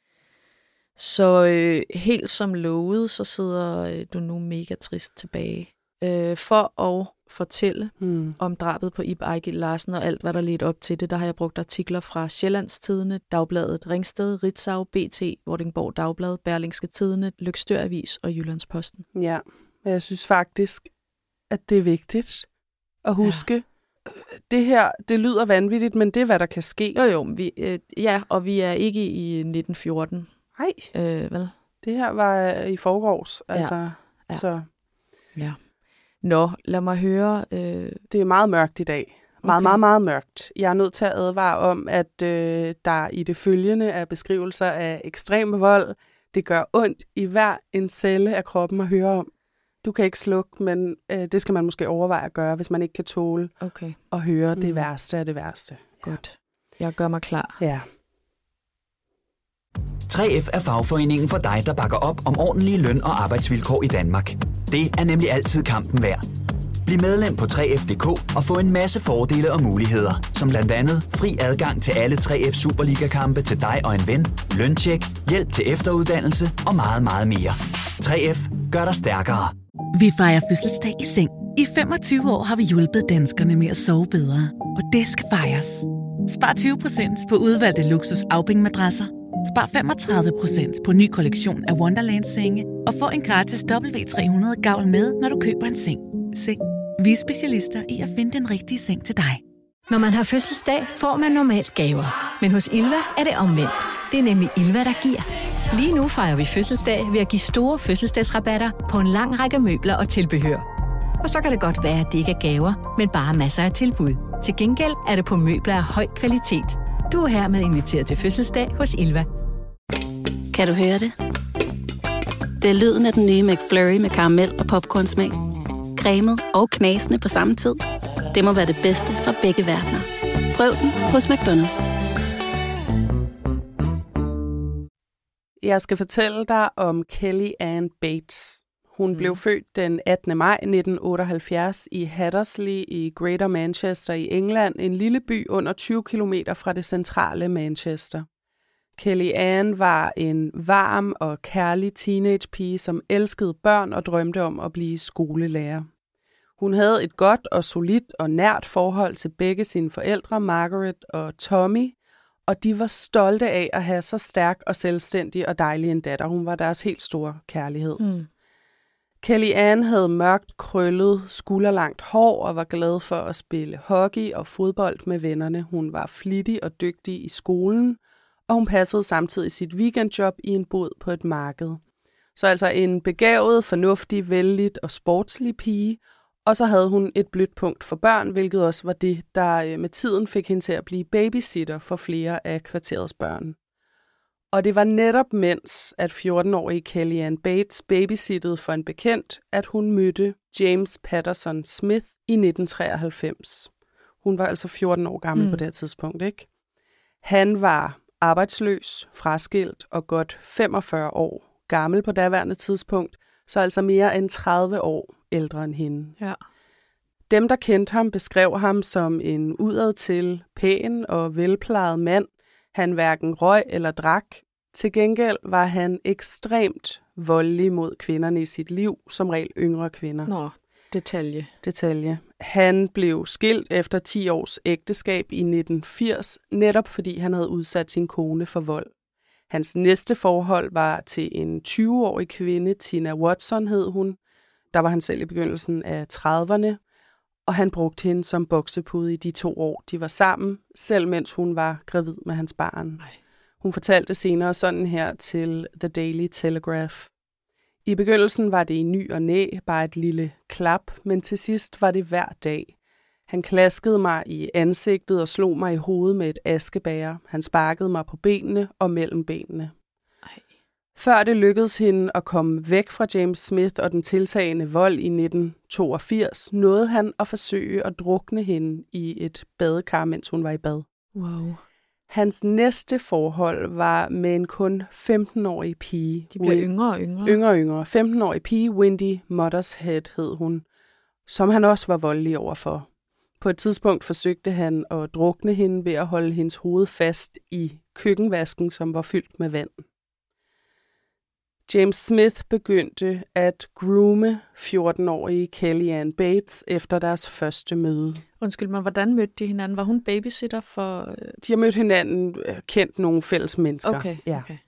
Så helt som lovet, så sidder du nu mega trist tilbage. For at fortælle om drabet på Ib Ejgil Larsen og alt, hvad der ledte op til det, der har jeg brugt artikler fra Sjællands Tidende, Dagbladet Ringsted, Ritzau, BT, Vordingborg Dagblad, Berlingske Tidende, Løgstør Avis og Jyllandsposten. Ja, jeg synes faktisk, at det er vigtigt at huske. Det her, det lyder vanvittigt, men det er, hvad der kan ske. Jo, og vi er ikke i 1914. Nej, vel? Det her var i forgårs, altså, så... Ja. Nå, lad mig høre... Det er meget mørkt i dag, Meget, meget, meget mørkt. Jeg er nødt til at advare om, at der i det følgende er beskrivelser af ekstrem vold. Det gør ondt i hver en celle af kroppen at høre om. Du kan ikke slukke, men det skal man måske overveje at gøre, hvis man ikke kan tåle at høre det værste af det værste. Godt. Jeg gør mig klar. Ja. 3F er fagforeningen for dig, der bakker op om ordentlige løn- og arbejdsvilkår i Danmark. Det er nemlig altid kampen værd. Bliv medlem på 3F.dk og få en masse fordele og muligheder, som blandt andet fri adgang til alle 3F Superliga-kampe til dig og en ven, løntjek, hjælp til efteruddannelse og meget, meget mere. 3F gør dig stærkere. Vi fejrer fødselsdag i seng. I 25 år har vi hjulpet danskerne med at sove bedre, og det skal fejres. Spar 20% på udvalgte luksus Aubing-madrasser. Spar 35% på ny kollektion af Wonderland-senge og få en gratis W300 gavl med, når du køber en seng. Seng. Vi er specialister i at finde den rigtige seng til dig. Når man har fødselsdag, får man normalt gaver. Men hos Ilva er det omvendt. Det er nemlig Ilva, der giver. Lige nu fejrer vi fødselsdag ved at give store fødselsdagsrabatter på en lang række møbler og tilbehør. Og så kan det godt være, at det ikke er gaver, men bare masser af tilbud. Til gengæld er det på møbler af høj kvalitet. Du er hermed inviteret til fødselsdag hos Ilva. Kan du høre det? Det er lyden af den nye McFlurry med karamel og popcornsmag. Cremet og knasende på samme tid. Det må være det bedste fra begge verdener. Prøv den hos McDonald's. Jeg skal fortælle dig om Kelly Ann Bates. Hun blev født den 18. maj 1978 i Hattersley i Greater Manchester i England, en lille by under 20 kilometer fra det centrale Manchester. Kelly Ann var en varm og kærlig teenagepige, som elskede børn og drømte om at blive skolelærer. Hun havde et godt og solidt og nært forhold til begge sine forældre, Margaret og Tommy, og de var stolte af at have så stærk og selvstændig og dejlig en datter. Hun var deres helt store kærlighed. Kelly Ann havde mørkt, krøllet, skulderlangt hår og var glad for at spille hockey og fodbold med vennerne. Hun var flittig og dygtig i skolen, og hun passede samtidig sit weekendjob i en bod på et marked. Så altså en begavet, fornuftig, vellidt og sportslig pige, og så havde hun et blødt punkt for børn, hvilket også var det, der med tiden fik hende til at blive babysitter for flere af kvarterets børn. Og det var netop mens, at 14-årige Kelly Ann Bates babysittede for en bekendt, at hun mødte James Patterson Smith i 1993. Hun var altså 14 år gammel på det tidspunkt, ikke? Han var arbejdsløs, fraskilt og godt 45 år gammel på daværende tidspunkt, så altså mere end 30 år ældre end hende. Ja. Dem, der kendte ham, beskrev ham som en udadtil, pæn og velplejet mand. Han hverken røg eller drak. Til gengæld var han ekstremt voldelig mod kvinderne i sit liv, som regel yngre kvinder. Nå, detalje. Han blev skilt efter 10 års ægteskab i 1980, netop fordi han havde udsat sin kone for vold. Hans næste forhold var til en 20-årig kvinde, Tina Watson hed hun. Der var han selv i begyndelsen af 30'erne, og han brugte hende som boksepude i de 2 år, de var sammen, selv mens hun var gravid med hans barn. Hun fortalte senere sådan her til The Daily Telegraph. I begyndelsen var det i ny og næ, bare et lille klap, men til sidst var det hver dag. Han klaskede mig i ansigtet og slog mig i hovedet med et askebæger. Han sparkede mig på benene og mellem benene. Før det lykkedes hende at komme væk fra James Smith og den tiltagende vold i 1982, nåede han at forsøge at drukne hende i et badekar, mens hun var i bad. Wow. Hans næste forhold var med en kun 15-årig pige. De bliver yngre og yngre. Yngre og yngre. 15-årig pige, Wendy Mothershead hed hun, som han også var voldelig overfor. På et tidspunkt forsøgte han at drukne hende ved at holde hendes hoved fast i køkkenvasken, som var fyldt med vand. James Smith begyndte at groome 14-årige Kelly Ann Bates efter deres første møde. Undskyld mig, hvordan mødte de hinanden? Var hun babysitter for... De har mødt hinanden, kendt nogle fælles mennesker. Okay.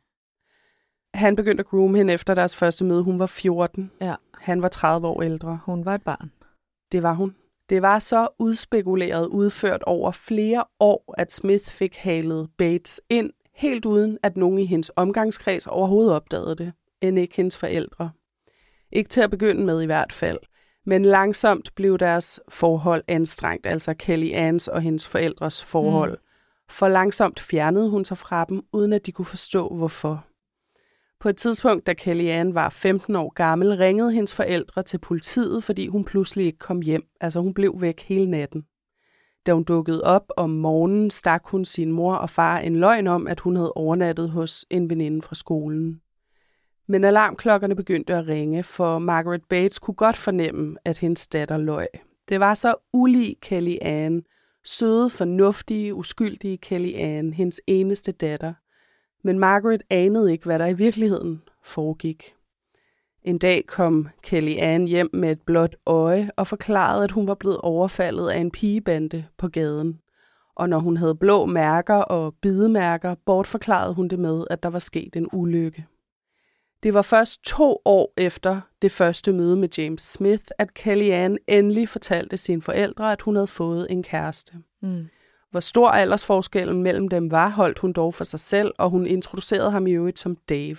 Han begyndte at groome hende efter deres første møde. Hun var 14. Ja. Han var 30 år ældre. Hun var et barn. Det var hun. Det var så udspekuleret, udført over flere år, at Smith fik halet Bates ind, helt uden at nogen i hendes omgangskreds overhovedet opdagede det, end ikke hendes forældre. Ikke til at begynde med i hvert fald. Men langsomt blev deres forhold anstrengt, altså Kellyannes og hendes forældres forhold. For langsomt fjernede hun sig fra dem, uden at de kunne forstå, hvorfor. På et tidspunkt, da Kellyanne var 15 år gammel, ringede hendes forældre til politiet, fordi hun pludselig ikke kom hjem. Altså hun blev væk hele natten. Da hun dukkede op om morgenen, stak hun sin mor og far en løgn om, at hun havde overnattet hos en veninde fra skolen. Men alarmklokkerne begyndte at ringe, for Margaret Bates kunne godt fornemme, at hendes datter løj. Det var så ulig Kellyanne, søde, fornuftige, uskyldige Kellyanne, hendes eneste datter. Men Margaret anede ikke, hvad der i virkeligheden foregik. En dag kom Kellyanne hjem med et blåt øje og forklarede, at hun var blevet overfaldet af en pigebande på gaden. Og når hun havde blå mærker og bidemærker, bortforklarede hun det med, at der var sket en ulykke. Det var først 2 år efter det første møde med James Smith, at Kellyanne endelig fortalte sine forældre, at hun havde fået en kæreste. Hvor stor aldersforskellen mellem dem var, holdt hun dog for sig selv, og hun introducerede ham i øvrigt som Dave.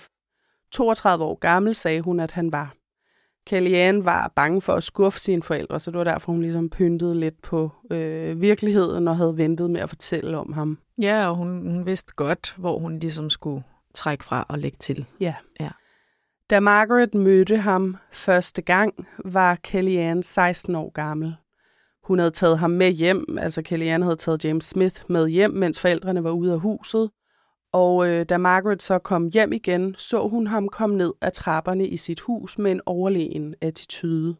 32 år gammel sagde hun, at han var. Kellyanne var bange for at skuffe sine forældre, så det var derfor, hun ligesom pyntede lidt på virkeligheden og havde ventet med at fortælle om ham. Ja, og hun vidste godt, hvor hun ligesom skulle trække fra og lægge til. Ja. Da Margaret mødte ham første gang, var Kellyanne 16 år gammel. Hun havde taget ham med hjem, altså Kellyanne havde taget James Smith med hjem, mens forældrene var ude af huset. Og da Margaret så kom hjem igen, så hun ham komme ned ad trapperne i sit hus med en overlegen attitude.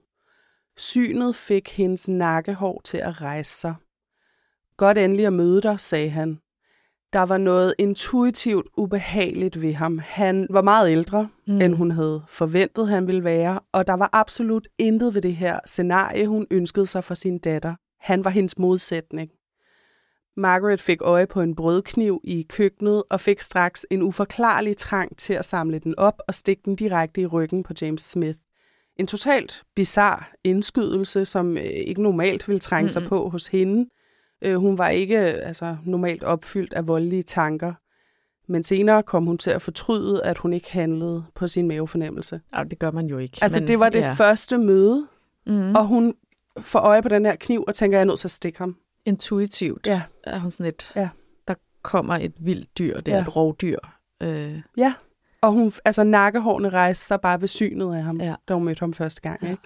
Synet fik hendes nakkehår til at rejse sig. Godt endelig at møde dig, sagde han. Der var noget intuitivt ubehageligt ved ham. Han var meget ældre, end hun havde forventet, han ville være, og der var absolut intet ved det her scenarie, hun ønskede sig for sin datter. Han var hendes modsætning. Margaret fik øje på en brødkniv i køkkenet og fik straks en uforklarlig trang til at samle den op og stikke den direkte i ryggen på James Smith. En totalt bizarre indskydelse, som ikke normalt ville trænge sig på hos hende. Hun var ikke normalt opfyldt af voldelige tanker, men senere kom hun til at fortryde, at hun ikke handlede på sin mavefornemmelse. Ja, det gør man jo ikke. Altså, det var det første møde, og hun får øje på den her kniv og tænker, at jeg er nødt til at stikke ham. Intuitivt er hun sådan et, der kommer et vildt dyr, det er et rovdyr. Ja, og hun, nakkehårene rejste sig bare ved synet af ham, da hun mødte ham første gang, ikke?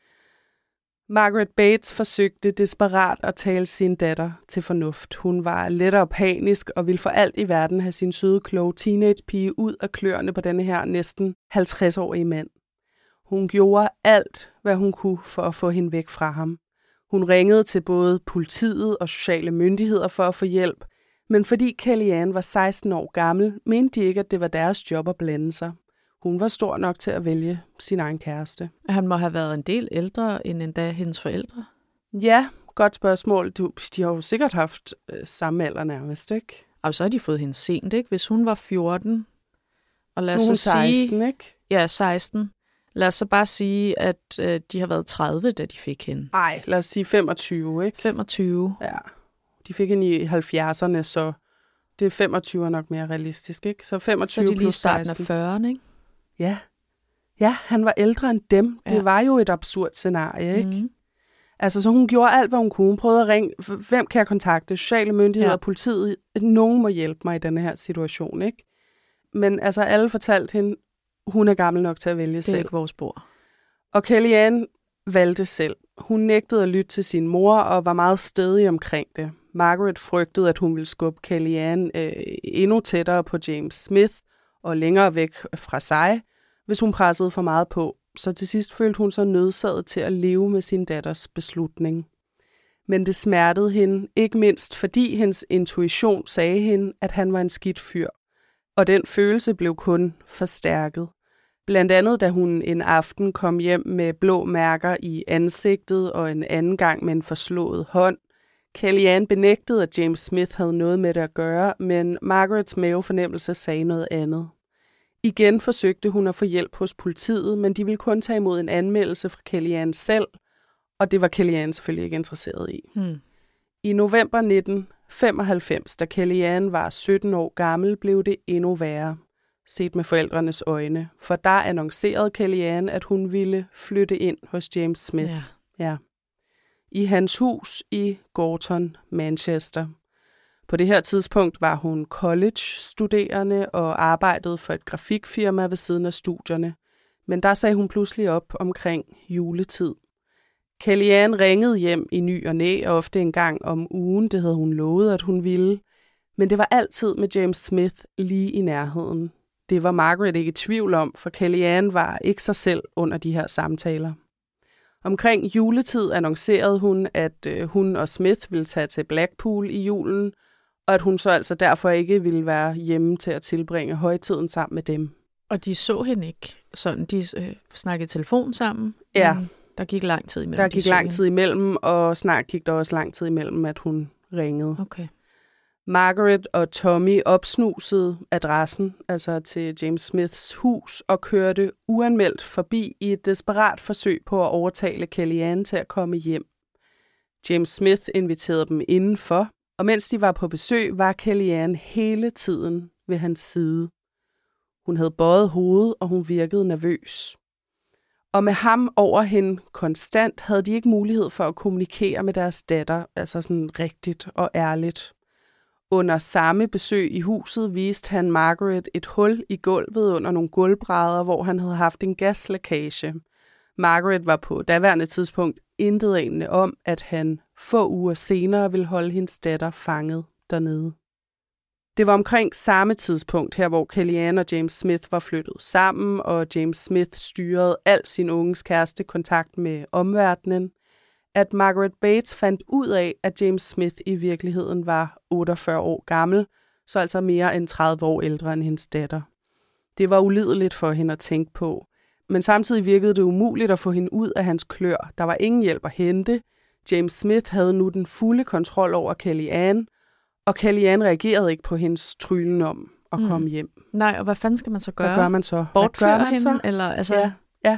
Margaret Bates forsøgte desperat at tale sin datter til fornuft. Hun var lettere panisk og ville for alt i verden have sin søde, kloge teenagepige ud af kløerne på denne her næsten 50-årige mand. Hun gjorde alt, hvad hun kunne for at få hende væk fra ham. Hun ringede til både politiet og sociale myndigheder for at få hjælp, men fordi Kellyanne var 16 år gammel, mente de ikke, at det var deres job at blande sig. Hun var stor nok til at vælge sin egen kæreste. Han må have været en del ældre end endda hendes forældre. Ja, godt spørgsmål. De har jo sikkert haft samme alder nærmest, ikke? Og så har de fået hende sent, ikke? Hvis hun var 14, og lad os nu så 16, sige... ikke? Ja, 16. Lad os så bare sige, at de har været 30, da de fik hende. Nej, lad os sige 25, ikke? 25. Ja, de fik hende i 70'erne, så det er 25 er nok mere realistisk, ikke? Så 25 så de lige starten af 40'erne, ikke? Ja, han var ældre end dem. Ja. Det var jo et absurd scenarie, ikke? Altså, så hun gjorde alt, hvad hun kunne. Hun prøvede at ringe. Hvem kan jeg kontakte? Sociale myndigheder, politiet. Nogen må hjælpe mig i denne her situation, ikke? Men altså, alle fortalte hende, hun er gammel nok til at vælge selv. Det er ikke vores bord. Og Kellyanne valgte selv. Hun nægtede at lytte til sin mor og var meget stædig omkring det. Margaret frygtede, at hun ville skubbe Kellyanne endnu tættere på James Smith og længere væk fra sig, hvis hun pressede for meget på. Så til sidst følte hun sig nødsaget til at leve med sin datters beslutning. Men det smertede hende, ikke mindst fordi hendes intuition sagde hende, at han var en skidt fyr. Og den følelse blev kun forstærket. Blandt andet, da hun en aften kom hjem med blå mærker i ansigtet og en anden gang med en forslået hånd. Kellyanne benægtede, at James Smith havde noget med det at gøre, men Margarets mavefornemmelse sagde noget andet. Igen forsøgte hun at få hjælp hos politiet, men de ville kun tage imod en anmeldelse fra Kellyanne selv, og det var Kellyanne selvfølgelig ikke interesseret i. I november 1995, da Kellyanne var 17 år gammel, blev det endnu værre. set med forældrenes øjne, for der annoncerede Kellyanne, at hun ville flytte ind hos James Smith. Ja. I hans hus i Gorton, Manchester. På det her tidspunkt var hun college-studerende og arbejdede for et grafikfirma ved siden af studierne. Men der sagde hun pludselig op omkring juletid. Kellyanne ringede hjem i ny og næ, og ofte en gang om ugen. Det havde hun lovet, at hun ville. Men det var altid med James Smith lige i nærheden. Det var Margaret ikke i tvivl om, for Kellyanne var ikke sig selv under de her samtaler. Omkring juletid annoncerede hun, at hun og Smith ville tage til Blackpool i julen, og at hun så altså derfor ikke ville være hjemme til at tilbringe højtiden sammen med dem. Og de så hende ikke sådan, de snakkede telefon sammen? Ja. Der gik lang tid imellem. Der gik lang tid imellem, og snart gik der også lang tid imellem, at hun ringede. Okay. Margaret og Tommy opsnusede adressen, altså til James Smiths hus, og kørte uanmeldt forbi i et desperat forsøg på at overtale Kellyanne til at komme hjem. James Smith inviterede dem indenfor, og mens de var på besøg, var Kellyanne hele tiden ved hans side. Hun havde bøjet hovedet, og hun virkede nervøs. Og med ham over hende konstant, havde de ikke mulighed for at kommunikere med deres datter, altså sådan rigtigt og ærligt. Under samme besøg i huset viste han Margaret et hul i gulvet under nogle gulvbrædder, hvor han havde haft en gaslækage. Margaret var på daværende tidspunkt intetanende om, at han få uger senere ville holde hendes datter fanget dernede. Det var omkring samme tidspunkt her, hvor Kellyanne og James Smith var flyttet sammen, og James Smith styrede al sin unges kæreste kontakt med omverdenen, at Margaret Bates fandt ud af, at James Smith i virkeligheden var 48 år gammel, så altså mere end 30 år ældre end hendes datter. Det var ulideligt for hende at tænke på, men samtidig virkede det umuligt at få hende ud af hans klør. Der var ingen hjælp at hente. James Smith havde nu den fulde kontrol over Kellyanne, og Kellyanne reagerede ikke på hendes tryllen om at komme hjem. Nej, og hvad fanden skal man så gøre? Hvad gør man så? Bortføre hende? Så? Eller, altså... Ja.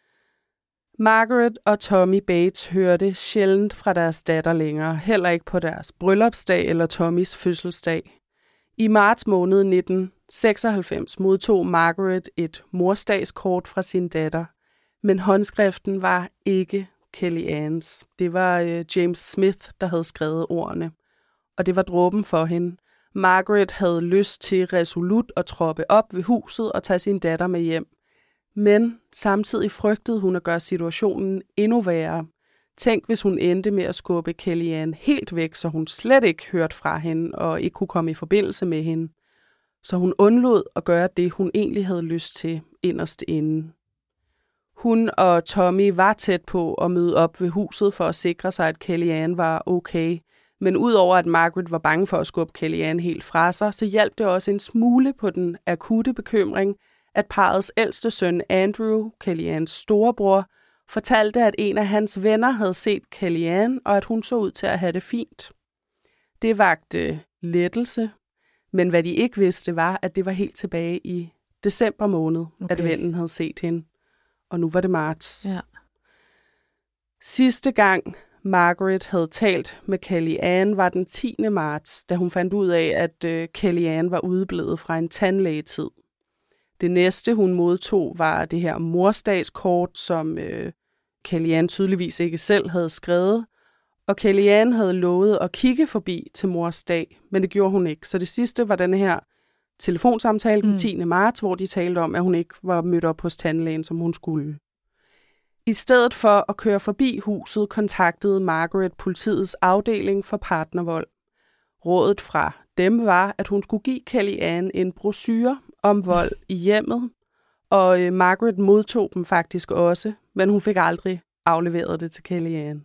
Margaret og Tommy Bates hørte sjældent fra deres datter længere, heller ikke på deres bryllupsdag eller Tommys fødselsdag. I marts måned 1996 modtog Margaret et morsdagskort fra sin datter, men håndskriften var ikke Kellyannes. Det var James Smith, der havde skrevet ordene, og det var dråben for hende. Margaret havde lyst til resolut at troppe op ved huset og tage sin datter med hjem. Men samtidig frygtede hun at gøre situationen endnu værre. Tænk, hvis hun endte med at skubbe Kellyanne helt væk, så hun slet ikke hørte fra hende og ikke kunne komme i forbindelse med hende. Så hun undlod at gøre det, hun egentlig havde lyst til inderst inde. Hun og Tommy var tæt på at møde op ved huset for at sikre sig, at Kellyanne var okay. Men udover at Margaret var bange for at skubbe Kellyanne helt fra sig, så hjalp det også en smule på den akutte bekymring, at parrets ældste søn Andrew, Kellyannes storebror, fortalte, at en af hans venner havde set Kellyanne, og at hun så ud til at have det fint. Det vakte lettelse, men hvad de ikke vidste var, at det var helt tilbage i december måned, at vennen havde set hende. Og nu var det marts. Ja. Sidste gang Margaret havde talt med Kellyanne var den 10. marts, da hun fandt ud af, at Kellyanne var udeblevet fra en tandlægetid. Det næste, hun modtog, var det her morsdagskort, som Kellyanne tydeligvis ikke selv havde skrevet. Og Kellyanne havde lovet at kigge forbi til mors dag, men det gjorde hun ikke. Så det sidste var denne her telefonsamtale den 10. marts, hvor de talte om, at hun ikke var mødt op hos tandlægen, som hun skulle. I stedet for at køre forbi huset, kontaktede Margaret politiets afdeling for partnervold. Rådet fra dem var, at hun skulle give Kellyanne en brochure om vold i hjemmet, og Margaret modtog dem faktisk også, men hun fik aldrig afleveret det til Kellyanne.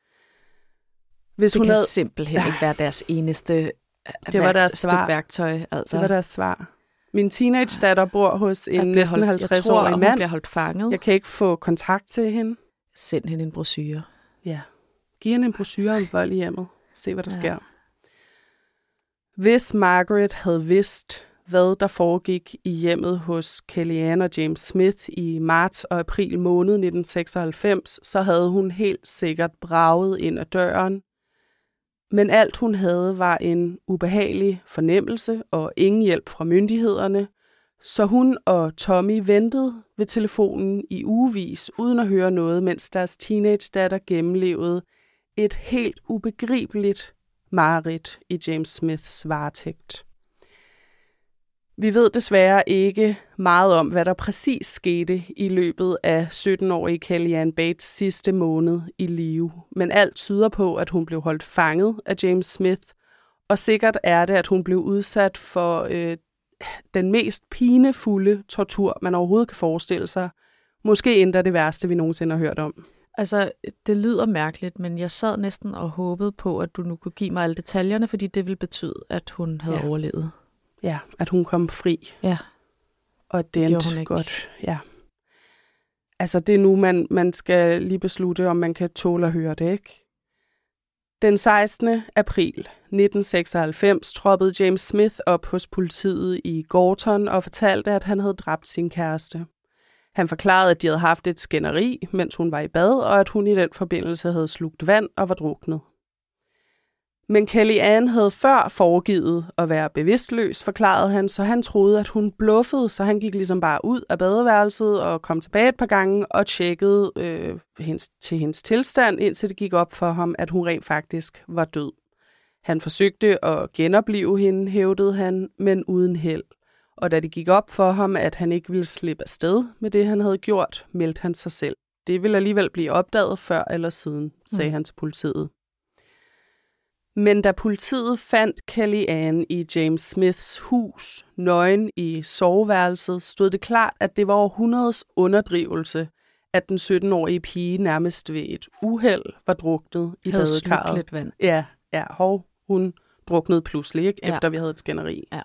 Hvis det kan simpelthen ikke være deres eneste værktøj. Altså. Det var deres svar. Min teenage-datter bor hos en næsten 50-årig mand. Hun bliver holdt fanget. Jeg kan ikke få kontakt til hende. Send hende en brochure. Ja. Giv hende en brochure om vold i hjemmet. Se, hvad der sker. Hvis Margaret havde vidst, hvad der foregik i hjemmet hos Kellyanne og James Smith i marts og april måned 1996, så havde hun helt sikkert braget ind ad døren. Men alt hun havde var en ubehagelig fornemmelse og ingen hjælp fra myndighederne, Så hun og Tommy ventede ved telefonen i ugevis, uden at høre noget, mens deres teenage-datter gennemlevede et helt ubegribeligt mareridt i James Smiths varetægt. Vi ved desværre ikke meget om, hvad der præcis skete i løbet af 17-årige Kellyanne Bates sidste måned i live, men alt tyder på, at hun blev holdt fanget af James Smith, og sikkert er det, at hun blev udsat for den mest pinefulde tortur, man overhovedet kan forestille sig. Måske endda det værste, vi nogensinde har hørt om. Altså, det lyder mærkeligt, men jeg sad næsten og håbede på, at du nu kunne give mig alle detaljerne, fordi det ville betyde, at hun havde overlevet. Ja, at hun kom fri. Ja. Og det endte godt. Ja. Altså, det er nu, man skal lige beslutte, om man kan tåle at høre det, ikke? Den 16. april 1996 troppede James Smith op hos politiet i Gorton og fortalte, at han havde dræbt sin kæreste. Han forklarede, at de havde haft et skænderi, mens hun var i bad, og at hun i den forbindelse havde slugt vand og var druknet. Men Kellyanne havde før foregivet at være bevidstløs, forklarede han, så han troede, at hun bluffede, så han gik ligesom bare ud af badeværelset og kom tilbage et par gange og tjekkede hendes tilstand, indtil det gik op for ham, at hun rent faktisk var død. Han forsøgte at genoplive hende, hævdede han, men uden held. Og da det gik op for ham, at han ikke ville slippe afsted med det, han havde gjort, meldte han sig selv. Det ville alligevel blive opdaget før eller siden, sagde han til politiet. Men da politiet fandt Kellyanne i James Smiths hus, nøgen i soveværelset, stod det klart, at det var århundredets underdrivelse, at den 17-årige pige nærmest ved et uheld var druknet i badekarret. Havde lidt vand. Ja, hun druknede pludselig, ikke? Efter vi havde et skænderi. Ja.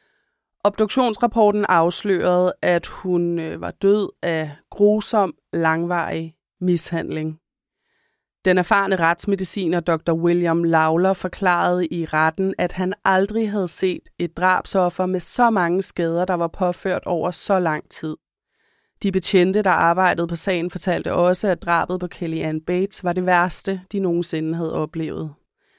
Obduktionsrapporten afslørede, at hun var død af grusom, langvarig mishandling. Den erfarne retsmediciner Dr. William Lawler forklarede i retten, at han aldrig havde set et drabsoffer med så mange skader, der var påført over så lang tid. De betjente, der arbejdede på sagen, fortalte også, at drabet på Kellyanne Bates var det værste, de nogensinde havde oplevet.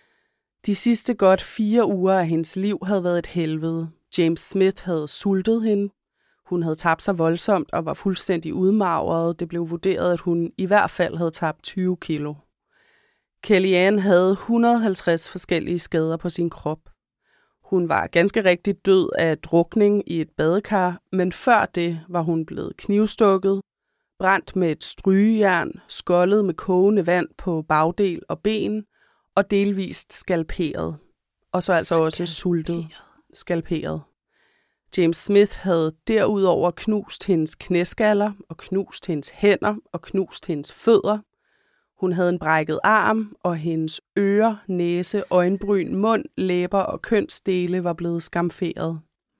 De sidste godt 4 uger af hendes liv havde været et helvede. James Smith havde sultet hende. Hun havde tabt sig voldsomt og var fuldstændig udmagret. Det blev vurderet, at hun i hvert fald havde tabt 20 kilo. Kellyanne havde 150 forskellige skader på sin krop. Hun var ganske rigtigt død af drukning i et badekar, men før det var hun blevet knivstukket, brændt med et strygejern, skoldet med kogende vand på bagdel og ben og delvist skalperet. Og så altså også sultet. Skalperet. James Smith havde derudover knust hendes knæskaller og knust hendes hænder og knust hendes fødder. Hun havde en brækket arm, og hendes ører, næse, øjenbryn, mund, læber og kønsdele var blevet skamferet.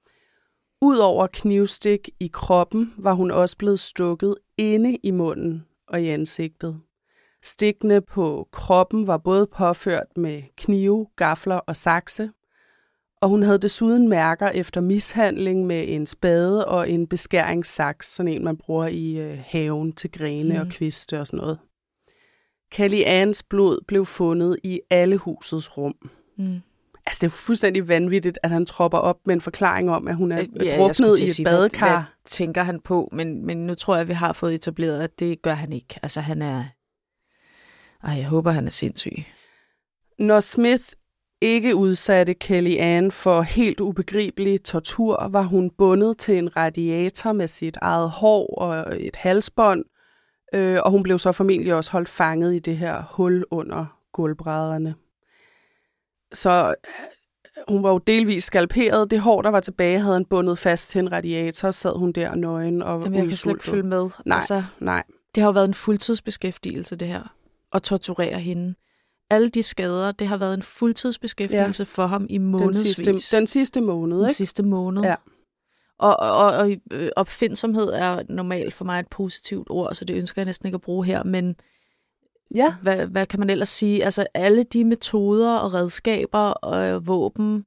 Udover knivstik i kroppen var hun også blevet stukket inde i munden og i ansigtet. Stikkene på kroppen var både påført med knive, gafler og sakse, og hun havde desuden mærker efter mishandling med en spade og en beskæringssaks, sådan en man bruger i haven til grene og kviste og sådan noget. Kellyannes blod blev fundet i alle husets rum. Altså, det er fuldstændig vanvittigt, at han tropper op med en forklaring om, at hun er druknet i et badekar. Hvad tænker han på? Men nu tror jeg, at vi har fået etableret, at det gør han ikke. Altså, han er... jeg håber, han er sindssyg. Når Smith ikke udsatte Kellyanne for helt ubegribelig tortur, var hun bundet til en radiator med sit eget hår og et halsbånd, og hun blev så formentlig også holdt fanget i det her hul under gulvbrædderne. Så hun var jo delvis skalperet. Det hår, der var tilbage, havde han bundet fast til en radiator, sad hun der nøgen og udsultet. Jeg kan slet ikke følge med. Nej. Det har jo været en fuldtidsbeskæftigelse, det her, at torturere hende. Alle de skader, det har været en fuldtidsbeskæftigelse for ham i månedsvis. Den sidste måned, ikke? Den sidste måned. Ja. Og opfindsomhed er normalt for mig et positivt ord, så det ønsker jeg næsten ikke at bruge her, men ja. Hvad kan man ellers sige? Altså alle de metoder og redskaber og våben.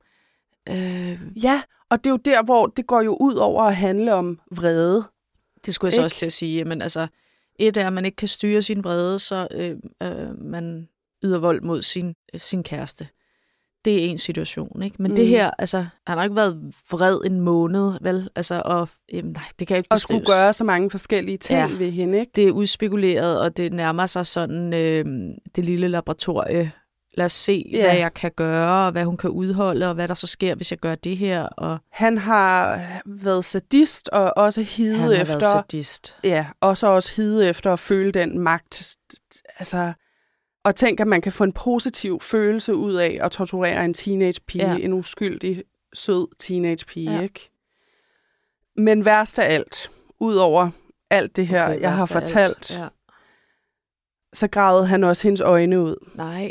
Ja, og det er jo der, hvor det går jo ud over at handle om vrede. Det skulle jeg så også til at sige. Men altså, et er, at man ikke kan styre sin vrede, så man yder vold mod sin kæreste. det er en situation, ikke? Men det her, altså, han har ikke været vred en måned, vel? Altså, og nej, det kan jeg ikke beskrives. Og skulle gøre så mange forskellige ting ved hende, ikke? Det er udspekuleret, og det nærmer sig sådan det lille laboratorie. Lad os se, hvad jeg kan gøre, og hvad hun kan udholde, og hvad der så sker, hvis jeg gør det her. Og han har været sadist, og også hide efter... Han har været sadist. Ja, også hide efter at føle den magt. Altså, og tænk, at man kan få en positiv følelse ud af at torturere en teenagepige, en uskyldig, sød teenagepige, ikke? Men værst af alt, ud over alt det her, jeg har fortalt, så gravede han også hendes øjne ud. Nej.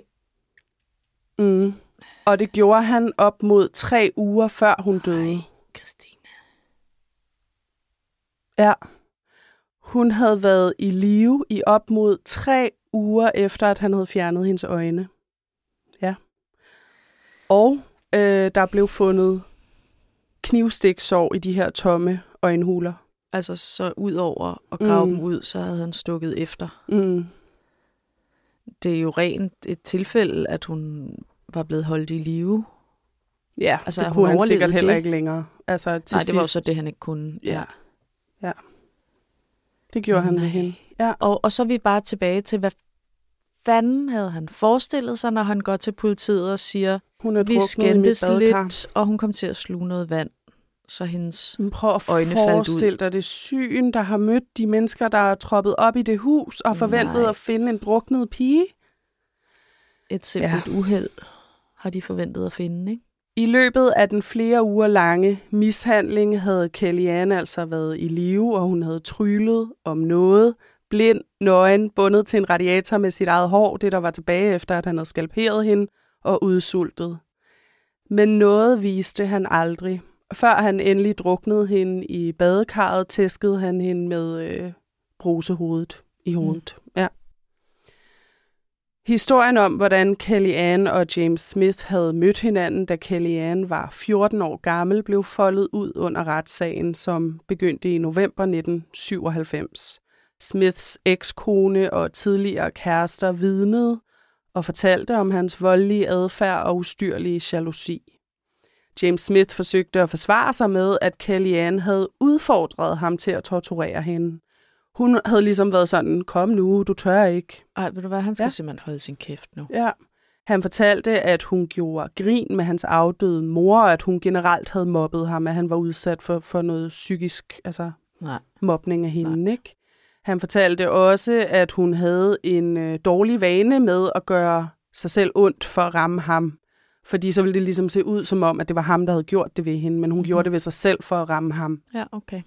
Og det gjorde han op mod 3 uger, før hun døde. Nej, Christine. Ja. Hun havde været i live i op mod 3 uger efter, at han havde fjernet hendes øjne. Ja. Og der blev fundet knivstiksår i de her tomme øjenhuler. Altså så ud over at grave dem ud, så havde han stukket efter. Det er jo rent et tilfælde, at hun var blevet holdt i live. Ja, altså, det kunne han sikkert heller ikke længere. Altså, nej, det var jo så det, han ikke kunne. Ja. Det gjorde han med hende. Ja. Og så er vi bare tilbage til, hvad fanden havde han forestillet sig, når han går til politiet og siger, vi skændtes lidt, og hun kom til at sluge noget vand, så hendes øjne faldt ud. Prøv at forestille dig det syn, der har mødt de mennesker, der er troppet op i det hus, og forventet at finde en druknet pige. Et simpelt uheld har de forventet at finde, ikke? I løbet af den flere uger lange mishandling havde Kellyanne altså været i live, og hun havde tryllet om noget, blind, nøgen, bundet til en radiator med sit eget hår, det der var tilbage efter, at han havde skalperet hende, og udsultet. Men noget viste han aldrig. Før han endelig druknede hende i badekarret, tæskede han hende med brusehovedet i hovedet. Ja. Historien om, hvordan Kellyanne og James Smith havde mødt hinanden, da Kellyanne var 14 år gammel, blev foldet ud under retssagen, som begyndte i november 1997. Smiths ekskone og tidligere kærester vidnede og fortalte om hans voldelige adfærd og ustyrlige jalousi. James Smith forsøgte at forsvare sig med, at Kellyanne havde udfordret ham til at torturere hende. Hun havde ligesom været sådan, kom nu, du tør ikke. Ej, ved du hvad, han skal simpelthen holde sin kæft nu. Ja. Han fortalte, at hun gjorde grin med hans afdøde mor, og at hun generelt havde mobbet ham, at han var udsat for noget psykisk, altså mobning af hende, ikke? Han fortalte også, at hun havde en dårlig vane med at gøre sig selv ondt for at ramme ham. Fordi så ville det ligesom se ud som om, at det var ham, der havde gjort det ved hende, men hun gjorde det ved sig selv for at ramme ham. Ja, okay.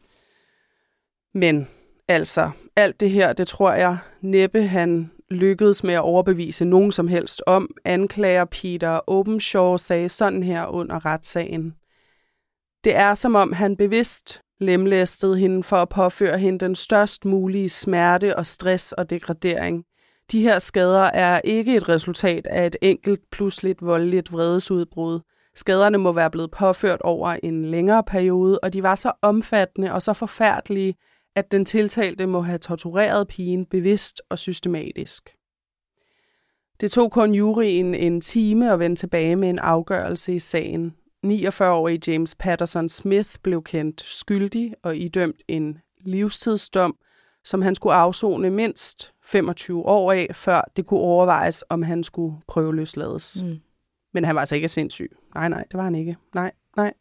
Men altså, alt det her, det tror jeg næppe han lykkedes med at overbevise nogen som helst om. Anklager Peter Openshaw sagde sådan her under retssagen. Det er som om han bevidst lemlæstede hende for at påføre hende den størst mulige smerte og stress og degradering. De her skader er ikke et resultat af et enkelt pludseligt voldeligt vredesudbrud. Skaderne må være blevet påført over en længere periode, og de var så omfattende og så forfærdelige, at den tiltalte må have tortureret pigen bevidst og systematisk. Det tog kun juryen en time at vende tilbage med en afgørelse i sagen. 49-årige James Patterson Smith blev kendt skyldig og idømt en livstidsdom, som han skulle afsone mindst 25 år af, før det kunne overvejes, om han skulle prøveløslades. Men han var altså ikke sindssyg. Nej, det var han ikke. Nej.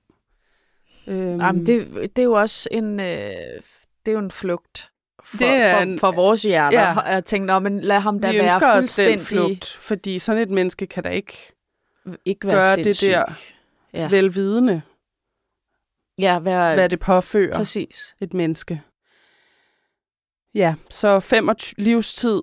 Jamen, det er jo også en... Det er jo en flugt for vores hjerter. Ja. Jeg tænkte, men lad ham da være fuldstændig... Vi ønsker os den flugt, fordi sådan et menneske kan da ikke være gøre sindssyg. Det der velvidende. Ja, hvad det påfører præcis. Et menneske. Ja, så 25 livstid.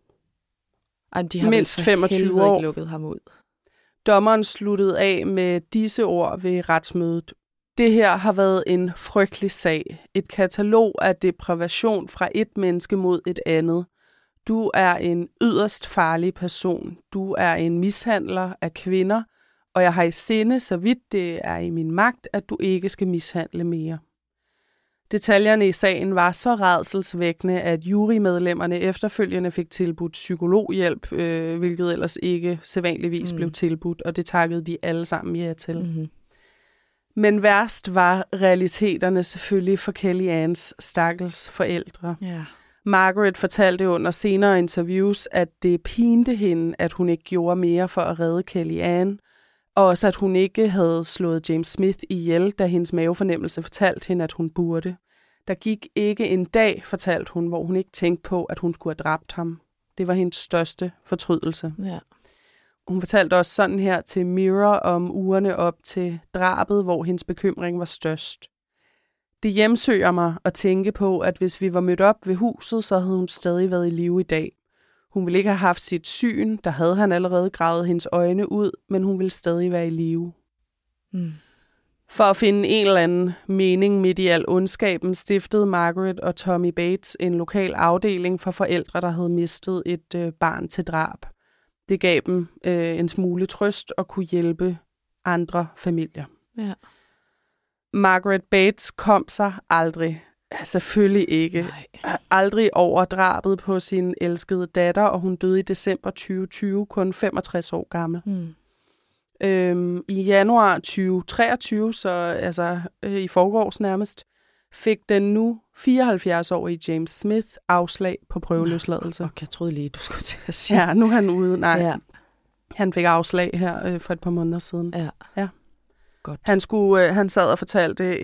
De har mindst 25 år. Ikke lukket ham ud. Dommeren sluttede af med disse ord ved retsmødet. Det her har været en frygtelig sag. Et katalog af deprivation fra et menneske mod et andet. Du er en yderst farlig person. Du er en mishandler af kvinder, og jeg har i sinde, så vidt det er i min magt, at du ikke skal mishandle mere. Detaljerne i sagen var så rædselsvækkende, at jurymedlemmerne efterfølgende fik tilbudt psykologhjælp, hvilket ellers ikke sædvanligvis blev tilbudt, og det takkede de alle sammen ja til. Mm-hmm. Men værst var realiteterne selvfølgelig for Kellyannes stakkels forældre. Yeah. Margaret fortalte under senere interviews, at det pinte hende, at hun ikke gjorde mere for at redde Kellyanne, og også at hun ikke havde slået James Smith ihjel, da hendes mavefornemmelse fortalte hende, at hun burde. Der gik ikke en dag, fortalte hun, hvor hun ikke tænkte på, at hun skulle have dræbt ham. Det var hendes største fortrydelse. Ja. Hun fortalte også sådan her til Mirror om ugerne op til drabet, hvor hendes bekymring var størst. Det hjemsøger mig at tænke på, at hvis vi var mødt op ved huset, så havde hun stadig været i live i dag. Hun ville ikke have haft sit syn, der havde han allerede gravet hendes øjne ud, men hun ville stadig være i live. Mm. For at finde en eller anden mening midt i al ondskaben, stiftede Margaret og Tommy Bates en lokal afdeling for forældre, der havde mistet et barn til drab. Det gav dem en smule trøst og kunne hjælpe andre familier. Ja. Margaret Bates kom sig aldrig. Selvfølgelig ikke. Aldrig over drabet på sin elskede datter, og hun døde i december 2020, kun 65 år gammel. Mm. I januar 2023, så altså i forgårs nærmest, fik den nu 74-årige James Smith afslag på prøveløsladelse. Okay, jeg troede lige, du skulle til at sige. Ja, nu er han ude. Nej, ja. Han fik afslag her for et par måneder siden. Ja. Godt. Han sad og fortalte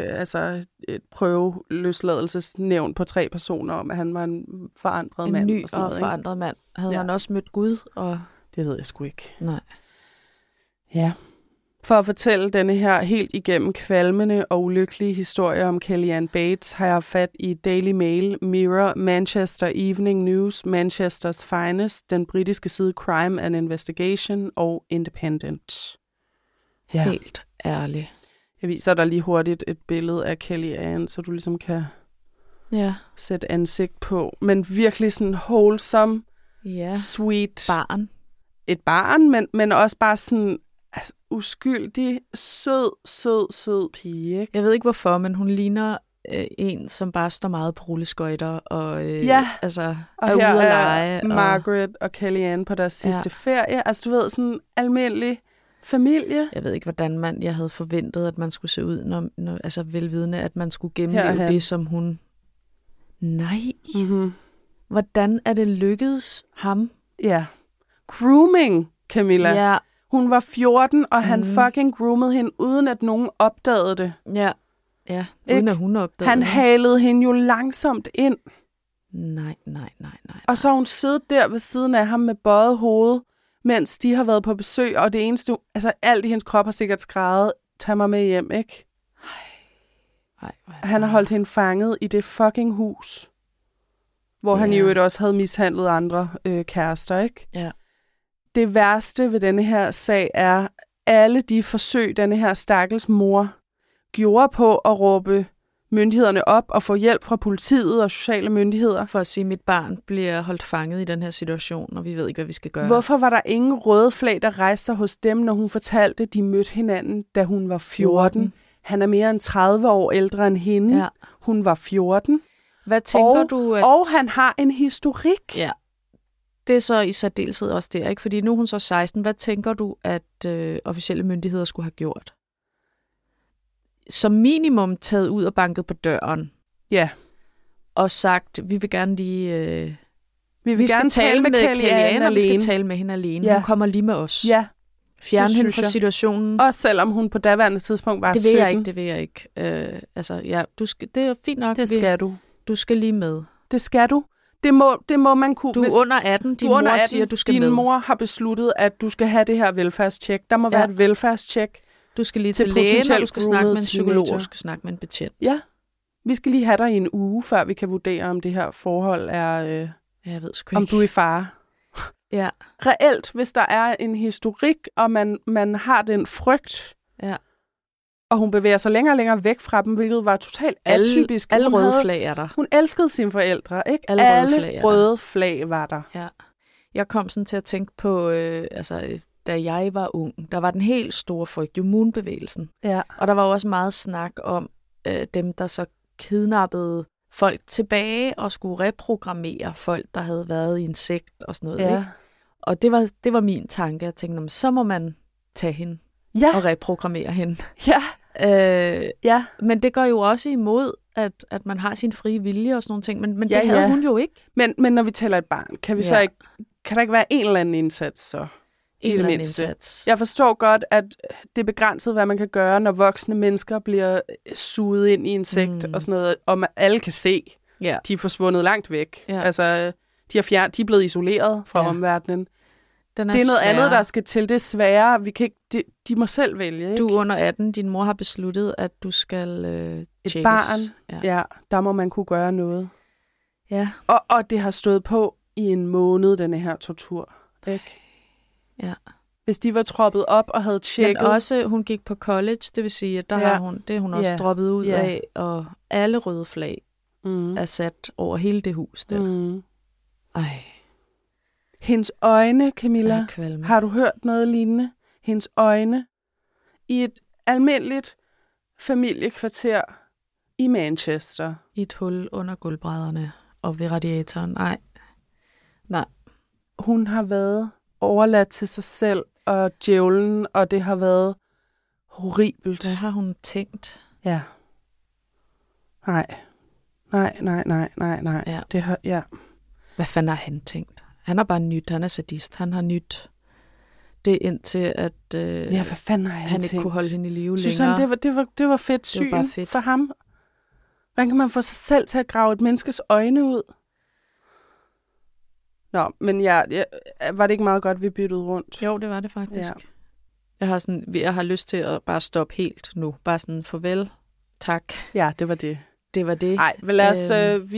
et prøveløsladelsesnævn på 3 personer om, at han var en forandret mand. En ny og forandret mand. Havde han også mødt Gud? Og... Det ved jeg sgu ikke. Nej. Ja. For at fortælle denne her helt igennem kvalmende og ulykkelige historie om Kellyanne Bates, har jeg fat i Daily Mail, Mirror, Manchester Evening News, Manchesters Finest, den britiske side Crime and Investigation og Independent. Ja. Helt ærligt. Jeg viser dig lige hurtigt et billede af Kellyanne, så du ligesom kan sætte ansigt på. Men virkelig sådan wholesome, sweet. Barn. Et barn, men også bare sådan uskyldig, sød pige. Ikke? Jeg ved ikke hvorfor, men hun ligner en, som bare står meget på rulleskøjter og, og er ude at lege. Margaret og Kellyanne på deres sidste ferie. Altså du ved, sådan almindelig familie. Jeg ved ikke, hvordan jeg havde forventet, at man skulle se ud, når velvidende, at man skulle gennemleve det, som hun... Nej. Mm-hmm. Hvordan er det lykkedes ham? Ja. Grooming, Camilla. Ja. Hun var 14, og han fucking groomede hende, uden at nogen opdagede det. Ja, uden at hun opdagede det. Han halede hende jo langsomt ind. Nej. Og så har hun siddet der ved siden af ham med bøjet hoved, mens de har været på besøg, og det eneste, alt i hendes krop har sikkert skreget, tag mig med hjem, ikke? Han har holdt hende fanget i det fucking hus, hvor han jo også havde mishandlet andre kærester, ikke? Ja. Det værste ved denne her sag er, alle de forsøg, denne her stakkels mor gjorde på at råbe myndighederne op og få hjælp fra politiet og sociale myndigheder. For at sige, at mit barn bliver holdt fanget i den her situation, og vi ved ikke, hvad vi skal gøre. Hvorfor var der ingen røde flag, der rejste sig hos dem, når hun fortalte, at de mødte hinanden, da hun var 14? Han er mere end 30 år ældre end hende. Ja. Hun var 14. Hvad tænker du? Og han har en historik. Ja. Det er så i særdeleshed også der, ikke? Fordi nu er hun så 16. Hvad tænker du, at officielle myndigheder skulle have gjort? Som minimum taget ud og banket på døren. Ja. Og sagt, vi vil gerne lige... vi skal tale med Kellyanne alene. Vi skal tale med hende alene. Ja. Hun kommer lige med os. Ja. Fjerne hende fra situationen. Også selvom hun på daværende tidspunkt var 17. Det vil jeg ikke. Det er fint nok. Det skal du. Du skal lige med. Det skal du. Det må man kunne. Du er under 18. Din mor siger, du skal med. Din mor har besluttet, at du skal have det her velfærdstjek. Der må være et velfærdstjek. Du skal lige til lægen, og du skal snakke med en psykolog, og du skal snakke med en betjent. Ja. Vi skal lige have dig i en uge, før vi kan vurdere, om det her forhold er... jeg ved sgu ikke. Om du er i fare. Ja. Reelt, hvis der er en historik, og man har den frygt, og hun bevæger sig længere og længere væk fra dem, hvilket var totalt atypisk. Alle røde flag er der. Hun elskede sine forældre, ikke? Alle røde flag var der. Ja. Jeg kom sådan til at tænke på, da jeg var ung, der var den helt store frygt, jo Moon-bevægelsen. Ja. Og der var også meget snak om dem, der så kidnappede folk tilbage og skulle reprogrammere folk, der havde været i en sekt og sådan noget. Ikke? Og det var min tanke. Jeg tænkte, så må man tage hende og reprogrammere hende. Ja. Men det går jo også imod, at man har sin frie vilje og sådan nogle ting. Men det havde hun jo ikke. Men når vi tæller et barn, kan vi så ikke, kan der ikke være en eller anden indsats så? En eller anden indsats. Jeg forstår godt, at det er begrænset, hvad man kan gøre, når voksne mennesker bliver suget ind i en sekt og sådan noget, og alle kan se, de er forsvundet langt væk. Ja. Altså, de er blevet isoleret fra omverdenen. Det er noget andet, der skal til. Det er sværere. Vi kan ikke, de må selv vælge. Ikke? Du er under 18. Din mor har besluttet, at du skal tjekkes. Et barn, der må man kunne gøre noget. Ja. Og det har stået på i en måned, denne her tortur. Ikke? Ja. Hvis de var troppet op og havde tjekket. Men også, hun gik på college, det vil sige, at der har hun også droppet ud af, og alle røde flag er sat over hele det hus der. Ej. Hendes øjne, Camilla, har du hørt noget lignende? Hendes øjne i et almindeligt familiekvarter i Manchester. I et hul under gulvbrædderne og ved radiatoren. Nej. Hun har været overladt til sig selv og djævlen, og det har været horribelt. Hvad har hun tænkt? Ja. Nej. Ja. Det har, Hvad fanden har han tænkt? Han har bare nyt, han er sadist. Han har nyt det indtil, at hvad fanden har han ikke kunne holde hende i live Synes længere. Han, det var fedt syn for ham? Hvordan kan man få sig selv til at grave et menneskes øjne ud? Nå, men var det ikke meget godt, vi byttede rundt? Jo, det var det faktisk. Ja. Jeg har lyst til at bare stoppe helt nu. Bare sådan, farvel, tak. Ja, det var det. Det var det. Nej, lad os,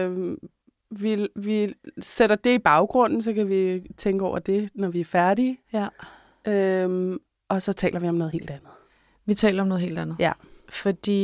vi sætter det i baggrunden, så kan vi tænke over det, når vi er færdige. Ja. Og så taler vi om noget helt andet. Vi taler om noget helt andet. Ja. Fordi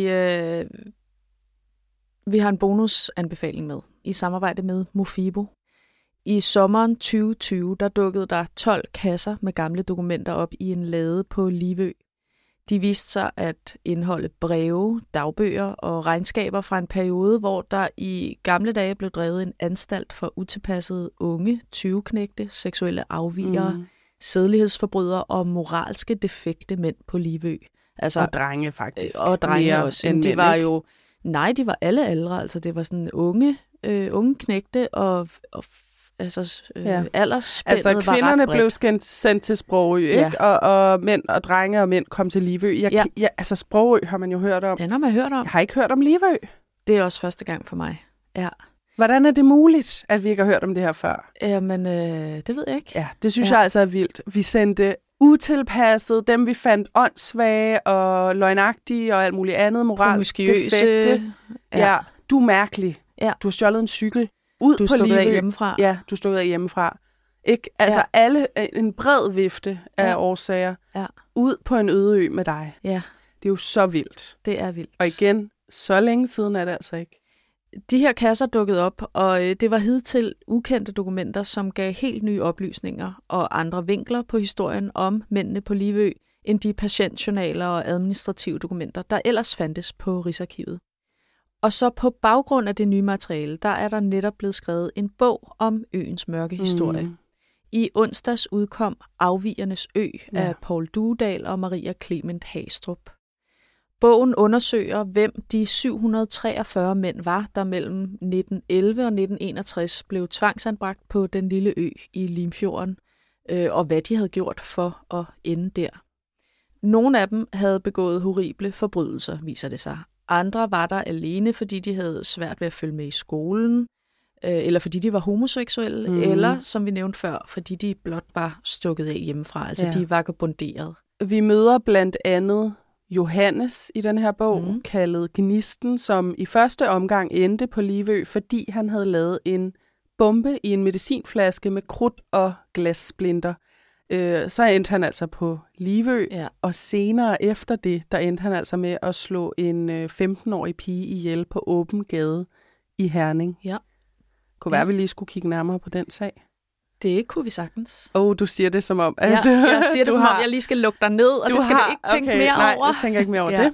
vi har en bonusanbefaling med i samarbejde med Mofibo. I sommeren 2020, der dukkede der 12 kasser med gamle dokumenter op i en lade på Livø. De viste sig at indeholde breve, dagbøger og regnskaber fra en periode, hvor der i gamle dage blev drevet en anstalt for utilpassede unge, tyveknægte, seksuelle afvigere, sædelighedsforbrydere og moralske defekte mænd på Livø. Altså, og drenge faktisk. Og drenge også. De var jo, de var alle aldre. Altså det var sådan unge knægte og aldersspændet altså kvinderne blev sendt til Sprogø, ikke? Og mænd og drenge og mænd kom til Livø. Altså Sprogø har man jo hørt om. Den har man hørt om. Jeg har ikke hørt om Livø. Det er også første gang for mig. Ja. Hvordan er det muligt, at vi ikke har hørt om det her før? Jamen, det ved jeg ikke. Ja, det synes jeg altså er vildt. Vi sendte utilpasset, dem vi fandt åndssvage og løgnagtige og alt muligt andet, moralsk defekte. Ja, du er mærkelig. Ja. Du har stjålet en cykel. Du er stukket af hjemmefra. Ja, du er stukket af hjemmefra. Ikke? Altså alle, en bred vifte af årsager. Ja. Ud på en øde ø med dig. Ja. Det er jo så vildt. Det er vildt. Og igen, så længe siden er det altså ikke. De her kasser dukkede op, og det var hidtil ukendte dokumenter, som gav helt nye oplysninger og andre vinkler på historien om mændene på Livø, end de patientjournaler og administrative dokumenter, der ellers fandtes på Rigsarkivet. Og så på baggrund af det nye materiale, der er der netop blevet skrevet en bog om øens mørke historie. I onsdags udkom Afvigernes Ø af Poul Duedal og Maria Clement Haastrup. Bogen undersøger, hvem de 743 mænd var, der mellem 1911 og 1961 blev tvangsanbragt på den lille ø i Limfjorden, og hvad de havde gjort for at ende der. Nogle af dem havde begået horrible forbrydelser, viser det sig. Andre var der alene, fordi de havde svært ved at følge med i skolen, eller fordi de var homoseksuelle, eller, som vi nævnte før, fordi de blot var stukket af hjemmefra, altså de vagabonderede. Vi møder blandt andet Johannes i den her bog, kaldet Gnisten, som i første omgang endte på Livø, fordi han havde lavet en bombe i en medicinflaske med krudt og glassplinter. Så endte han altså på Livø, og senere efter det, der endte han altså med at slå en 15-årig pige ihjel på åben gade i Herning. Ja. Kunne være, vi lige skulle kigge nærmere på den sag. Det kunne vi sagtens. Du siger det som om, at jeg siger det som om, jeg lige skal lukke dig ned, og det skal du ikke tænke mere over. Nej, jeg tænker ikke mere over det.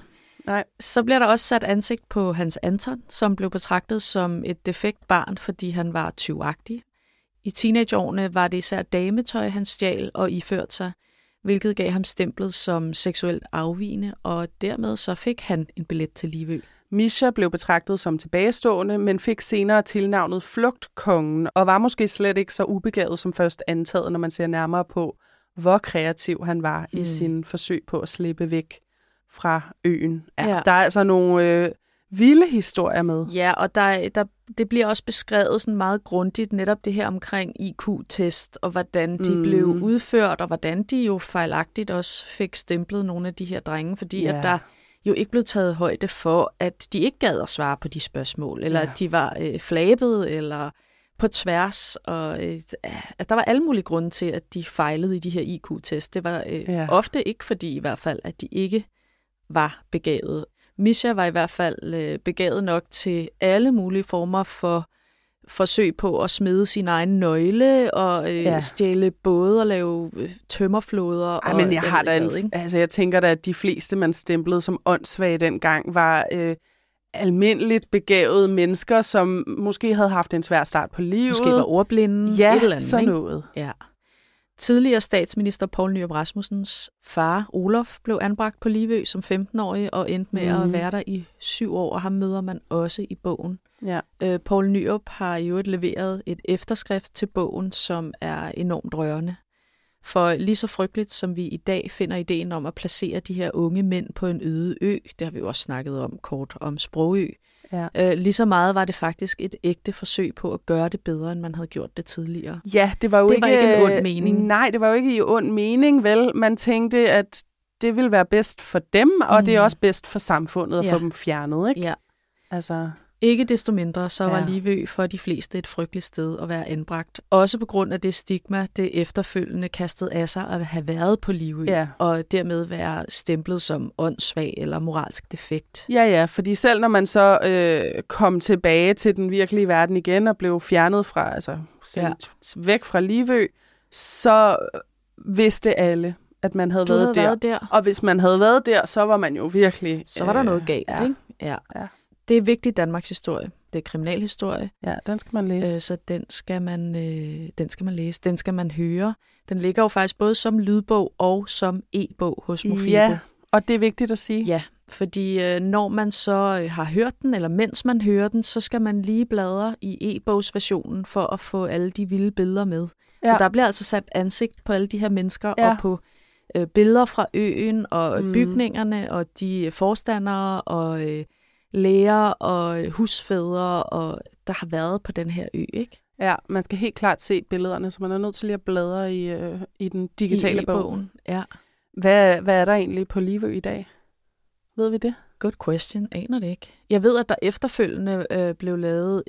Nej. Så bliver der også sat ansigt på Hans Anton, som blev betragtet som et defekt barn, fordi han var tyvagtig. I teenageårene var det især dametøj, han stjal og iførte sig, hvilket gav ham stemplet som seksuelt afvigende, og dermed så fik han en billet til Livø. Misha blev betragtet som tilbagestående, men fik senere tilnavnet Flugtkongen, og var måske slet ikke så ubegavet som først antaget, når man ser nærmere på, hvor kreativ han var i sin forsøg på at slippe væk fra øen. Ja. Der er altså nogle vilde historier med. Ja, og det bliver også beskrevet sådan meget grundigt, netop det her omkring IQ-test, og hvordan de blev udført, og hvordan de jo fejlagtigt også fik stemplet nogle af de her drenge, fordi at der jo ikke blev taget højde for, at de ikke gad at svare på de spørgsmål, eller at de var flabet, eller på tværs, og at der var alle mulige grunde til, at de fejlede i de her IQ-test. Det var ofte ikke fordi i hvert fald, at de ikke var begavet. Misha var i hvert fald begavet nok til alle mulige former for forsøg på at smide sin egen nøgle og stjæle både og lave tømmerfloder. Ej, men jeg tænker da, at de fleste, man stemplede som åndssvage dengang, var almindeligt begavede mennesker, som måske havde haft en svær start på livet. Måske var ordblinde. Ja, et eller andet, sådan noget. Ja. Tidligere statsminister Poul Nyrup Rasmussens far, Olof, blev anbragt på Livø som 15-årig og endte med at være der i 7 år, og ham møder man også i bogen. Ja. Poul Nyrup har jo leveret et efterskrift til bogen, som er enormt rørende. For lige så frygteligt, som vi i dag finder ideen om at placere de her unge mænd på en øde ø, det har vi jo også snakket om kort om Sprogø, lige så meget var det faktisk et ægte forsøg på at gøre det bedre, end man havde gjort det tidligere. Ja, det var ikke en ond mening. Nej, det var jo ikke i ond mening, vel? Man tænkte, at det ville være bedst for dem, og det er også bedst for samfundet at få dem fjernet, ikke? Ja. Altså... Ikke desto mindre, så var Livø for de fleste et frygteligt sted at være anbragt. Også på grund af det stigma, det efterfølgende kastede af sig at have været på Livø, og dermed være stemplet som åndssvag eller moralsk defekt. Ja, fordi selv når man så kom tilbage til den virkelige verden igen og blev fjernet fra, væk fra Livø, så vidste alle, at man havde været der. Og hvis man havde været der, så var man jo virkelig... Så var der noget galt, ikke? Ja. Det er vigtig Danmarks historie. Det er kriminalhistorie. Ja, den skal man læse. Så den skal man læse. Den skal man høre. Den ligger jo faktisk både som lydbog og som e-bog hos Mofibo. Ja, og det er vigtigt at sige. Ja, fordi når man så har hørt den, eller mens man hører den, så skal man lige bladre i e-bogsversionen for at få alle de vilde billeder med. Ja. For der bliver altså sat ansigt på alle de her mennesker og på billeder fra øen og bygningerne og de forstandere og... læger og husfædre, og der har været på den her ø, ikke? Ja, man skal helt klart se billederne, så man er nødt til lige at bladre i den digitale bog. Ja. Hvad er der egentlig på Livø i dag? Ved vi det? Good question. Aner det ikke. Jeg ved, at der efterfølgende blev lavet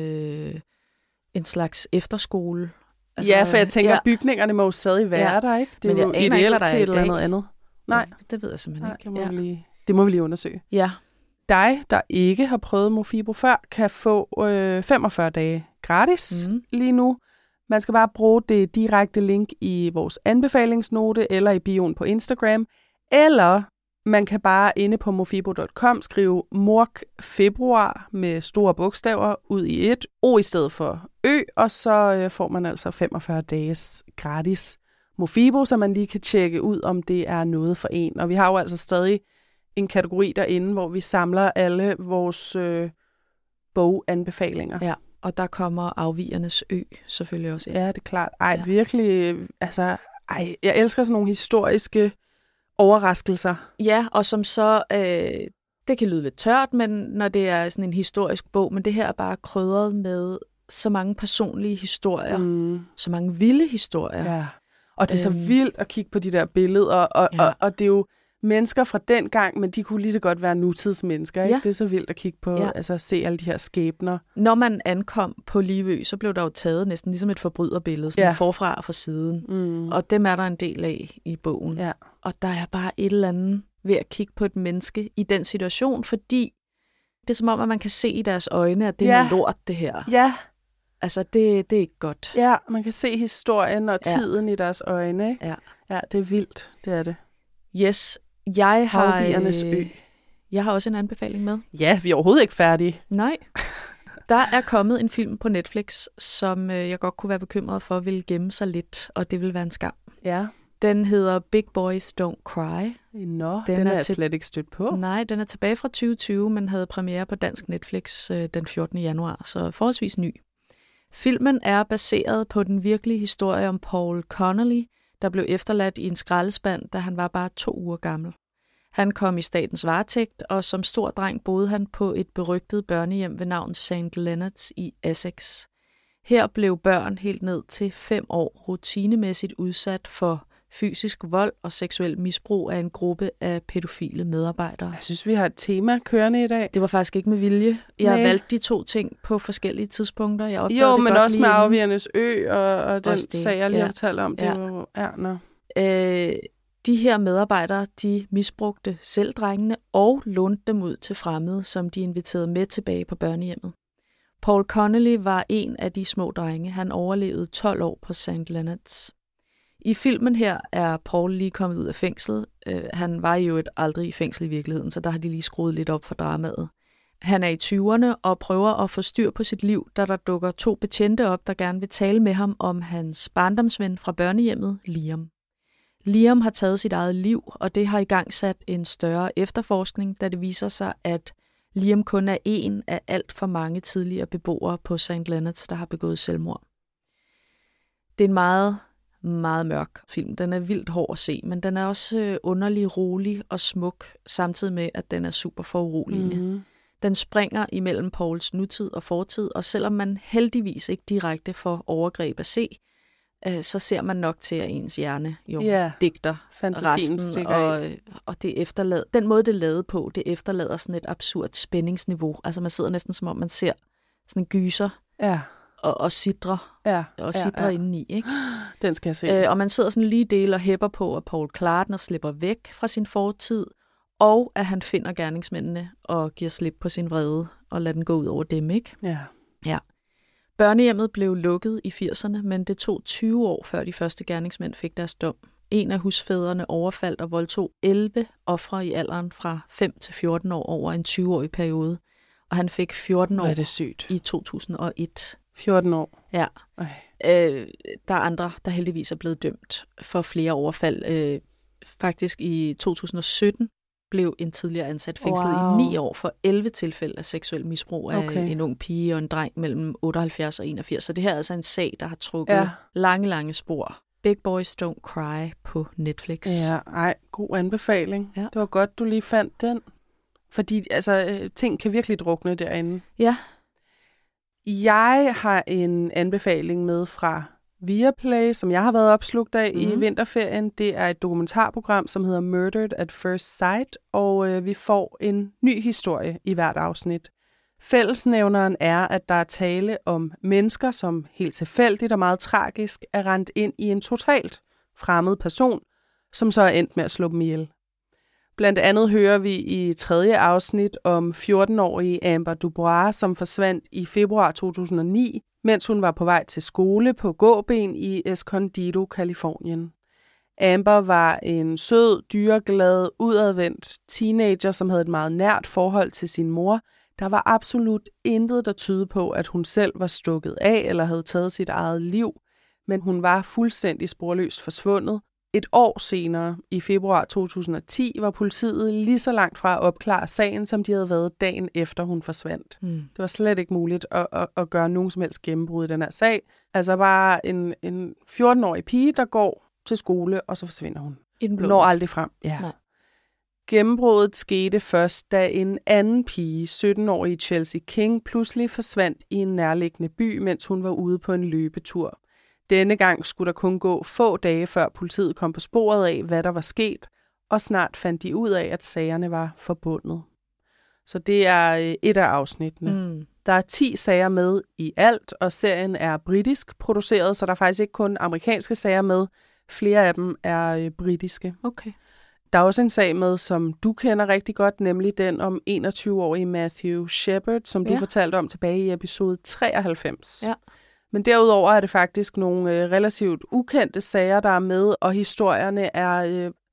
en slags efterskole. Altså, ja, for jeg tænker, at bygningerne må jo stadig være der, ikke? Det er jo ideelt til et eller andet andet. Nej, det ved jeg simpelthen ikke. Det må vi lige undersøge. Ja. Dig, der ikke har prøvet Mofibo før, kan få 45 dage gratis lige nu. Man skal bare bruge det direkte link i vores anbefalingsnote eller i bioen på Instagram. Eller man kan bare inde på mofibo.com skrive Mork Februar med store bogstaver ud i et O i stedet for Ø, og så får man altså 45 dages gratis Mofibo, så man lige kan tjekke ud, om det er noget for en. Og vi har jo altså stadig en kategori derinde, hvor vi samler alle vores boganbefalinger. Ja, og der kommer Afvigernes Ø selvfølgelig også ind. Ja, det er klart. Virkelig, jeg elsker sådan nogle historiske overraskelser. Ja, og som så, det kan lyde lidt tørt, men når det er sådan en historisk bog, men det her er bare krydret med så mange personlige historier, så mange vilde historier. Ja, og det er så vildt at kigge på de der billeder, og det er jo mennesker fra den gang, men de kunne lige så godt være nutidsmennesker, ikke? Ja. Det er så vildt at kigge på, altså se alle de her skæbner. Når man ankom på Livø, så blev der jo taget næsten ligesom et forbryderbillede, sådan forfra og fra siden. Og dem er der en del af i bogen. Ja. Og der er bare et eller andet ved at kigge på et menneske i den situation, fordi det er som om, at man kan se i deres øjne, at det er lort, det her. Ja. Altså, det er ikke godt. Ja, man kan se historien og tiden i deres øjne, ikke? Ja, det er vildt, det er det. Yes. Jeg har Jeg har også en anbefaling med. Ja, vi er overhovedet ikke færdige. Nej. Der er kommet en film på Netflix, som jeg godt kunne være bekymret for, ville gemme sig lidt, og det vil være en skam. Ja. Den hedder Big Boys Don't Cry. Nå, den er jeg slet ikke stødt på. Nej, den er tilbage fra 2020, men havde premiere på dansk Netflix den 14. januar, så forholdsvis ny. Filmen er baseret på den virkelige historie om Paul Connolly, der blev efterladt i en skraldespand, da han var bare 2 uger gammel. Han kom i statens varetægt, og som stor dreng boede han på et berygtet børnehjem ved navn St. Leonard's i Essex. Her blev børn helt ned til 5 år rutinemæssigt udsat for fysisk vold og seksuel misbrug af en gruppe af pædofile medarbejdere. Jeg synes, vi har et tema kørende i dag. Det var faktisk ikke med vilje. Jeg har valgt de 2 ting på forskellige tidspunkter. Jeg jo, det men godt også med Afvigernes Ø og den sag, jeg lige har talt om. Det var, de her medarbejdere, de misbrugte selv drengene og lånte dem ud til fremmede, som de inviterede med tilbage på børnehjemmet. Paul Connolly var en af de små drenge. Han overlevede 12 år på St. Leonard's. I filmen her er Paul lige kommet ud af fængslet. Han var jo aldrig i fængsel i virkeligheden, så der har de lige skruet lidt op for dramaet. Han er i 20'erne og prøver at få styr på sit liv, da der dukker 2 betjente op, der gerne vil tale med ham om hans barndomsven fra børnehjemmet, Liam. Liam har taget sit eget liv, og det har igangsat en større efterforskning, da det viser sig, at Liam kun er en af alt for mange tidligere beboere på St. Leonard's, der har begået selvmord. Det er en meget, meget mørk film. Den er vildt hård at se, men den er også underlig, rolig og smuk, samtidig med, at den er super foruroligende. Mm-hmm. Den springer imellem Pauls nutid og fortid, og selvom man heldigvis ikke direkte får overgreb at se, så ser man nok til, at ens hjerne jo digter resten, og det efterlader, den måde, det er lavet på, det efterlader sådan et absurd spændingsniveau. Altså man sidder næsten som om, man ser sådan en gyser og sidrer indeni, ikke? Den skal jeg se. Og man sidder sådan lige del og hæpper på, at Paul Clartner slipper væk fra sin fortid, og at han finder gerningsmændene og giver slip på sin vrede og lader den gå ud over dem, ikke? Ja. Børnehjemmet blev lukket i 80'erne, men det tog 20 år, før de første gerningsmænd fik deres dom. En af husfædrene overfaldt og voldtog 11 ofre i alderen fra 5 til 14 år over en 20-årig periode. Og han fik 14 år i 2001. 14 år? Ja. Der er andre, der heldigvis er blevet dømt for flere overfald. Faktisk i 2017 blev en tidligere ansat fængslet i 9 år for 11 tilfælde af seksuel misbrug af en ung pige og en dreng mellem 78 og 81. Så det her er altså en sag, der har trukket lange spor. Big Boys Don't Cry på Netflix. Ja, god anbefaling. Ja. Det var godt, du lige fandt den. Fordi ting kan virkelig drukne derinde. Ja. Jeg har en anbefaling med fra Viaplay, som jeg har været opslugt af i vinterferien. Det er et dokumentarprogram, som hedder Murdered at First Sight, og vi får en ny historie i hvert afsnit. Fællesnævneren er, at der er tale om mennesker, som helt tilfældigt og meget tragisk er rendt ind i en totalt fremmed person, som så er endt med at slå dem ihjel. Blandt andet hører vi i 3. afsnit om 14-årige Amber Dubois, som forsvandt i februar 2009, mens hun var på vej til skole på gåben i Escondido, Californien. Amber var en sød, dyreglad, udadvendt teenager, som havde et meget nært forhold til sin mor. Der var absolut intet, der tydede på, at hun selv var stukket af eller havde taget sit eget liv, men hun var fuldstændig sporløst forsvundet. Et år senere, i februar 2010, var politiet lige så langt fra at opklare sagen, som de havde været dagen efter hun forsvandt. Det var slet ikke muligt at gøre nogen som helst gennembrud i den her sag. Altså bare en 14-årig pige, der går til skole, og så forsvinder hun. Når aldrig frem. Ja. Gennembruddet skete først, da en anden pige, 17-årige Chelsea King, pludselig forsvandt i en nærliggende by, mens hun var ude på en løbetur. Denne gang skulle der kun gå få dage, før politiet kom på sporet af, hvad der var sket, og snart fandt de ud af, at sagerne var forbundet. Så det er et af afsnittene. Der er 10 sager med i alt, og serien er britisk produceret, så der er faktisk ikke kun amerikanske sager med. Flere af dem er britiske. Okay. Der er også en sag med, som du kender rigtig godt, nemlig den om 21-årige Matthew Shepard, som du fortalte om tilbage i episode 93. Ja. Men derudover er det faktisk nogle relativt ukendte sager, der er med, og historierne er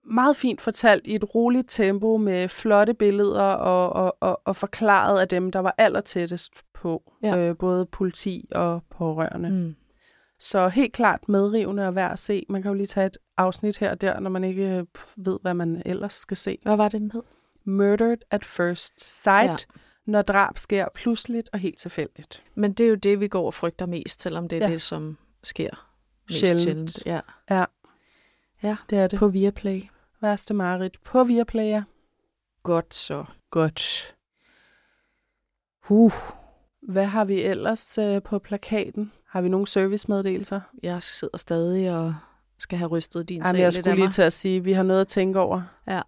meget fint fortalt i et roligt tempo med flotte billeder og forklaret af dem, der var allertættest på. Ja. Både politi og pårørende. Mm. Så helt klart medrivende at være at se. Man kan jo lige tage et afsnit her og der, når man ikke ved, hvad man ellers skal se. Hvad var det, den hed? Murdered at First Sight, når drab sker pludseligt og helt tilfældigt. Men det er jo det, vi går og frygter mest, selvom det er det, som sker mest sjældent. Ja, det er det. På Viaplay. Værste mareridt på Viaplay, ja. Godt så. Godt. Hvad har vi ellers på plakaten? Har vi nogle servicemeddelelser? Jeg sidder stadig og skal have rystet din sag lidt af mig. Jeg skulle lige til at sige, at vi har noget at tænke over. Ja.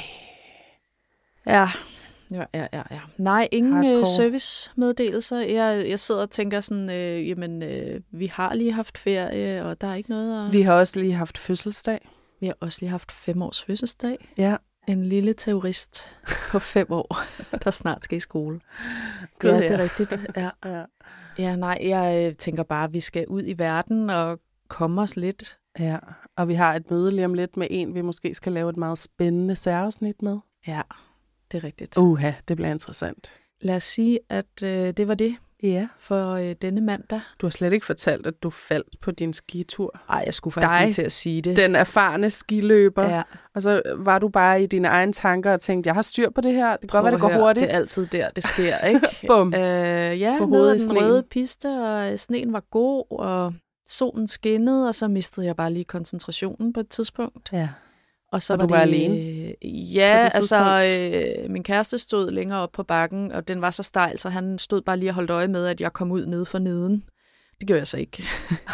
Ja. Nej, ingen servicemeddelelser. Jeg sidder og tænker sådan, vi har lige haft ferie, og der er ikke noget at... Vi har også lige haft fødselsdag. Vi har også lige haft 5 års fødselsdag. Ja. En lille terrorist på 5 år, der snart skal i skole. Ja, det er rigtigt. Ja, nej, jeg tænker bare, at vi skal ud i verden og komme os lidt. Ja, og vi har et møde lige om lidt med en, vi måske skal lave et meget spændende særafsnit med. Ja, det er rigtigt. Det bliver interessant. Lad os sige, at det var det for denne mandag. Du har slet ikke fortalt, at du faldt på din skitur. Nej, jeg skulle faktisk lige til at sige det. Den erfarne skiløber. Ja. Og så var du bare i dine egne tanker og tænkte, jeg har styr på det her. Det kan godt være, det går hurtigt. Det er altid der, det sker, ikke? Bum. Ned ad den røde piste, og sneen var god, og solen skinnede, og så mistede jeg bare lige koncentrationen på et tidspunkt. Ja. Og så var du bare alene? Ja, altså min kæreste stod længere op på bakken, og den var så stejl, så han stod bare lige og holdt øje med, at jeg kom ud nede for neden. Det gjorde jeg så ikke.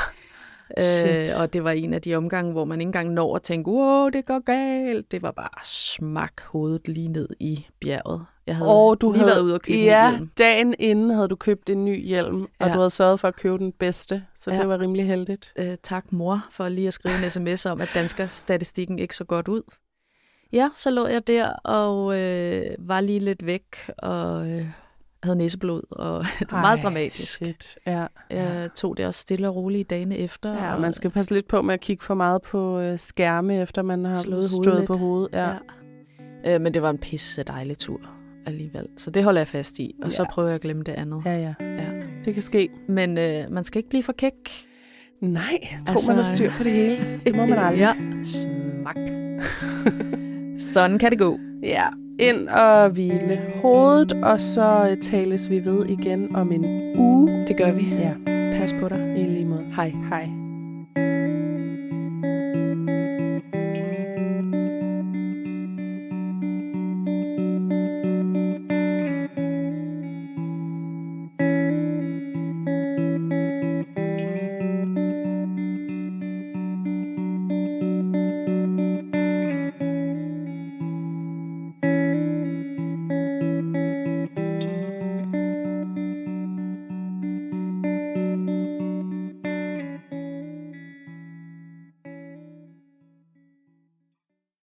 Og det var en af de omgange, hvor man ikke engang når at tænke, det går galt. Det var bare smak hovedet lige ned i bjerget. Jeg havde lige været ude og købe en hjelm. Dagen inden havde du købt en ny hjelm, og du havde sørget for at købe den bedste, så det var rimelig heldigt. Tak mor for lige at skrive en sms om, at danskerstatistikken ikke så godt ud. Ja, så lå jeg der og var lige lidt væk og havde næseblod, og det var meget dramatisk. Shit. Ja. Jeg tog det også stille og roligt dagene efter. Ja, og man skal passe lidt på med at kigge for meget på skærme, efter man har stået på hovedet. Ja. Men det var en pisse dejlig tur alligevel. Så det holder jeg fast i, og så prøver jeg at glemme det andet. Ja. Det kan ske. Men man skal ikke blive for kæk. Nej, man har styr på det hele. Det må man aldrig. Ja, smak. Sådan kan det gå. Ja, ind og hvile hovedet, og så tales vi ved igen om en uge. Det gør vi. Ja. Pas på dig. I lige måde. Hej. Hej.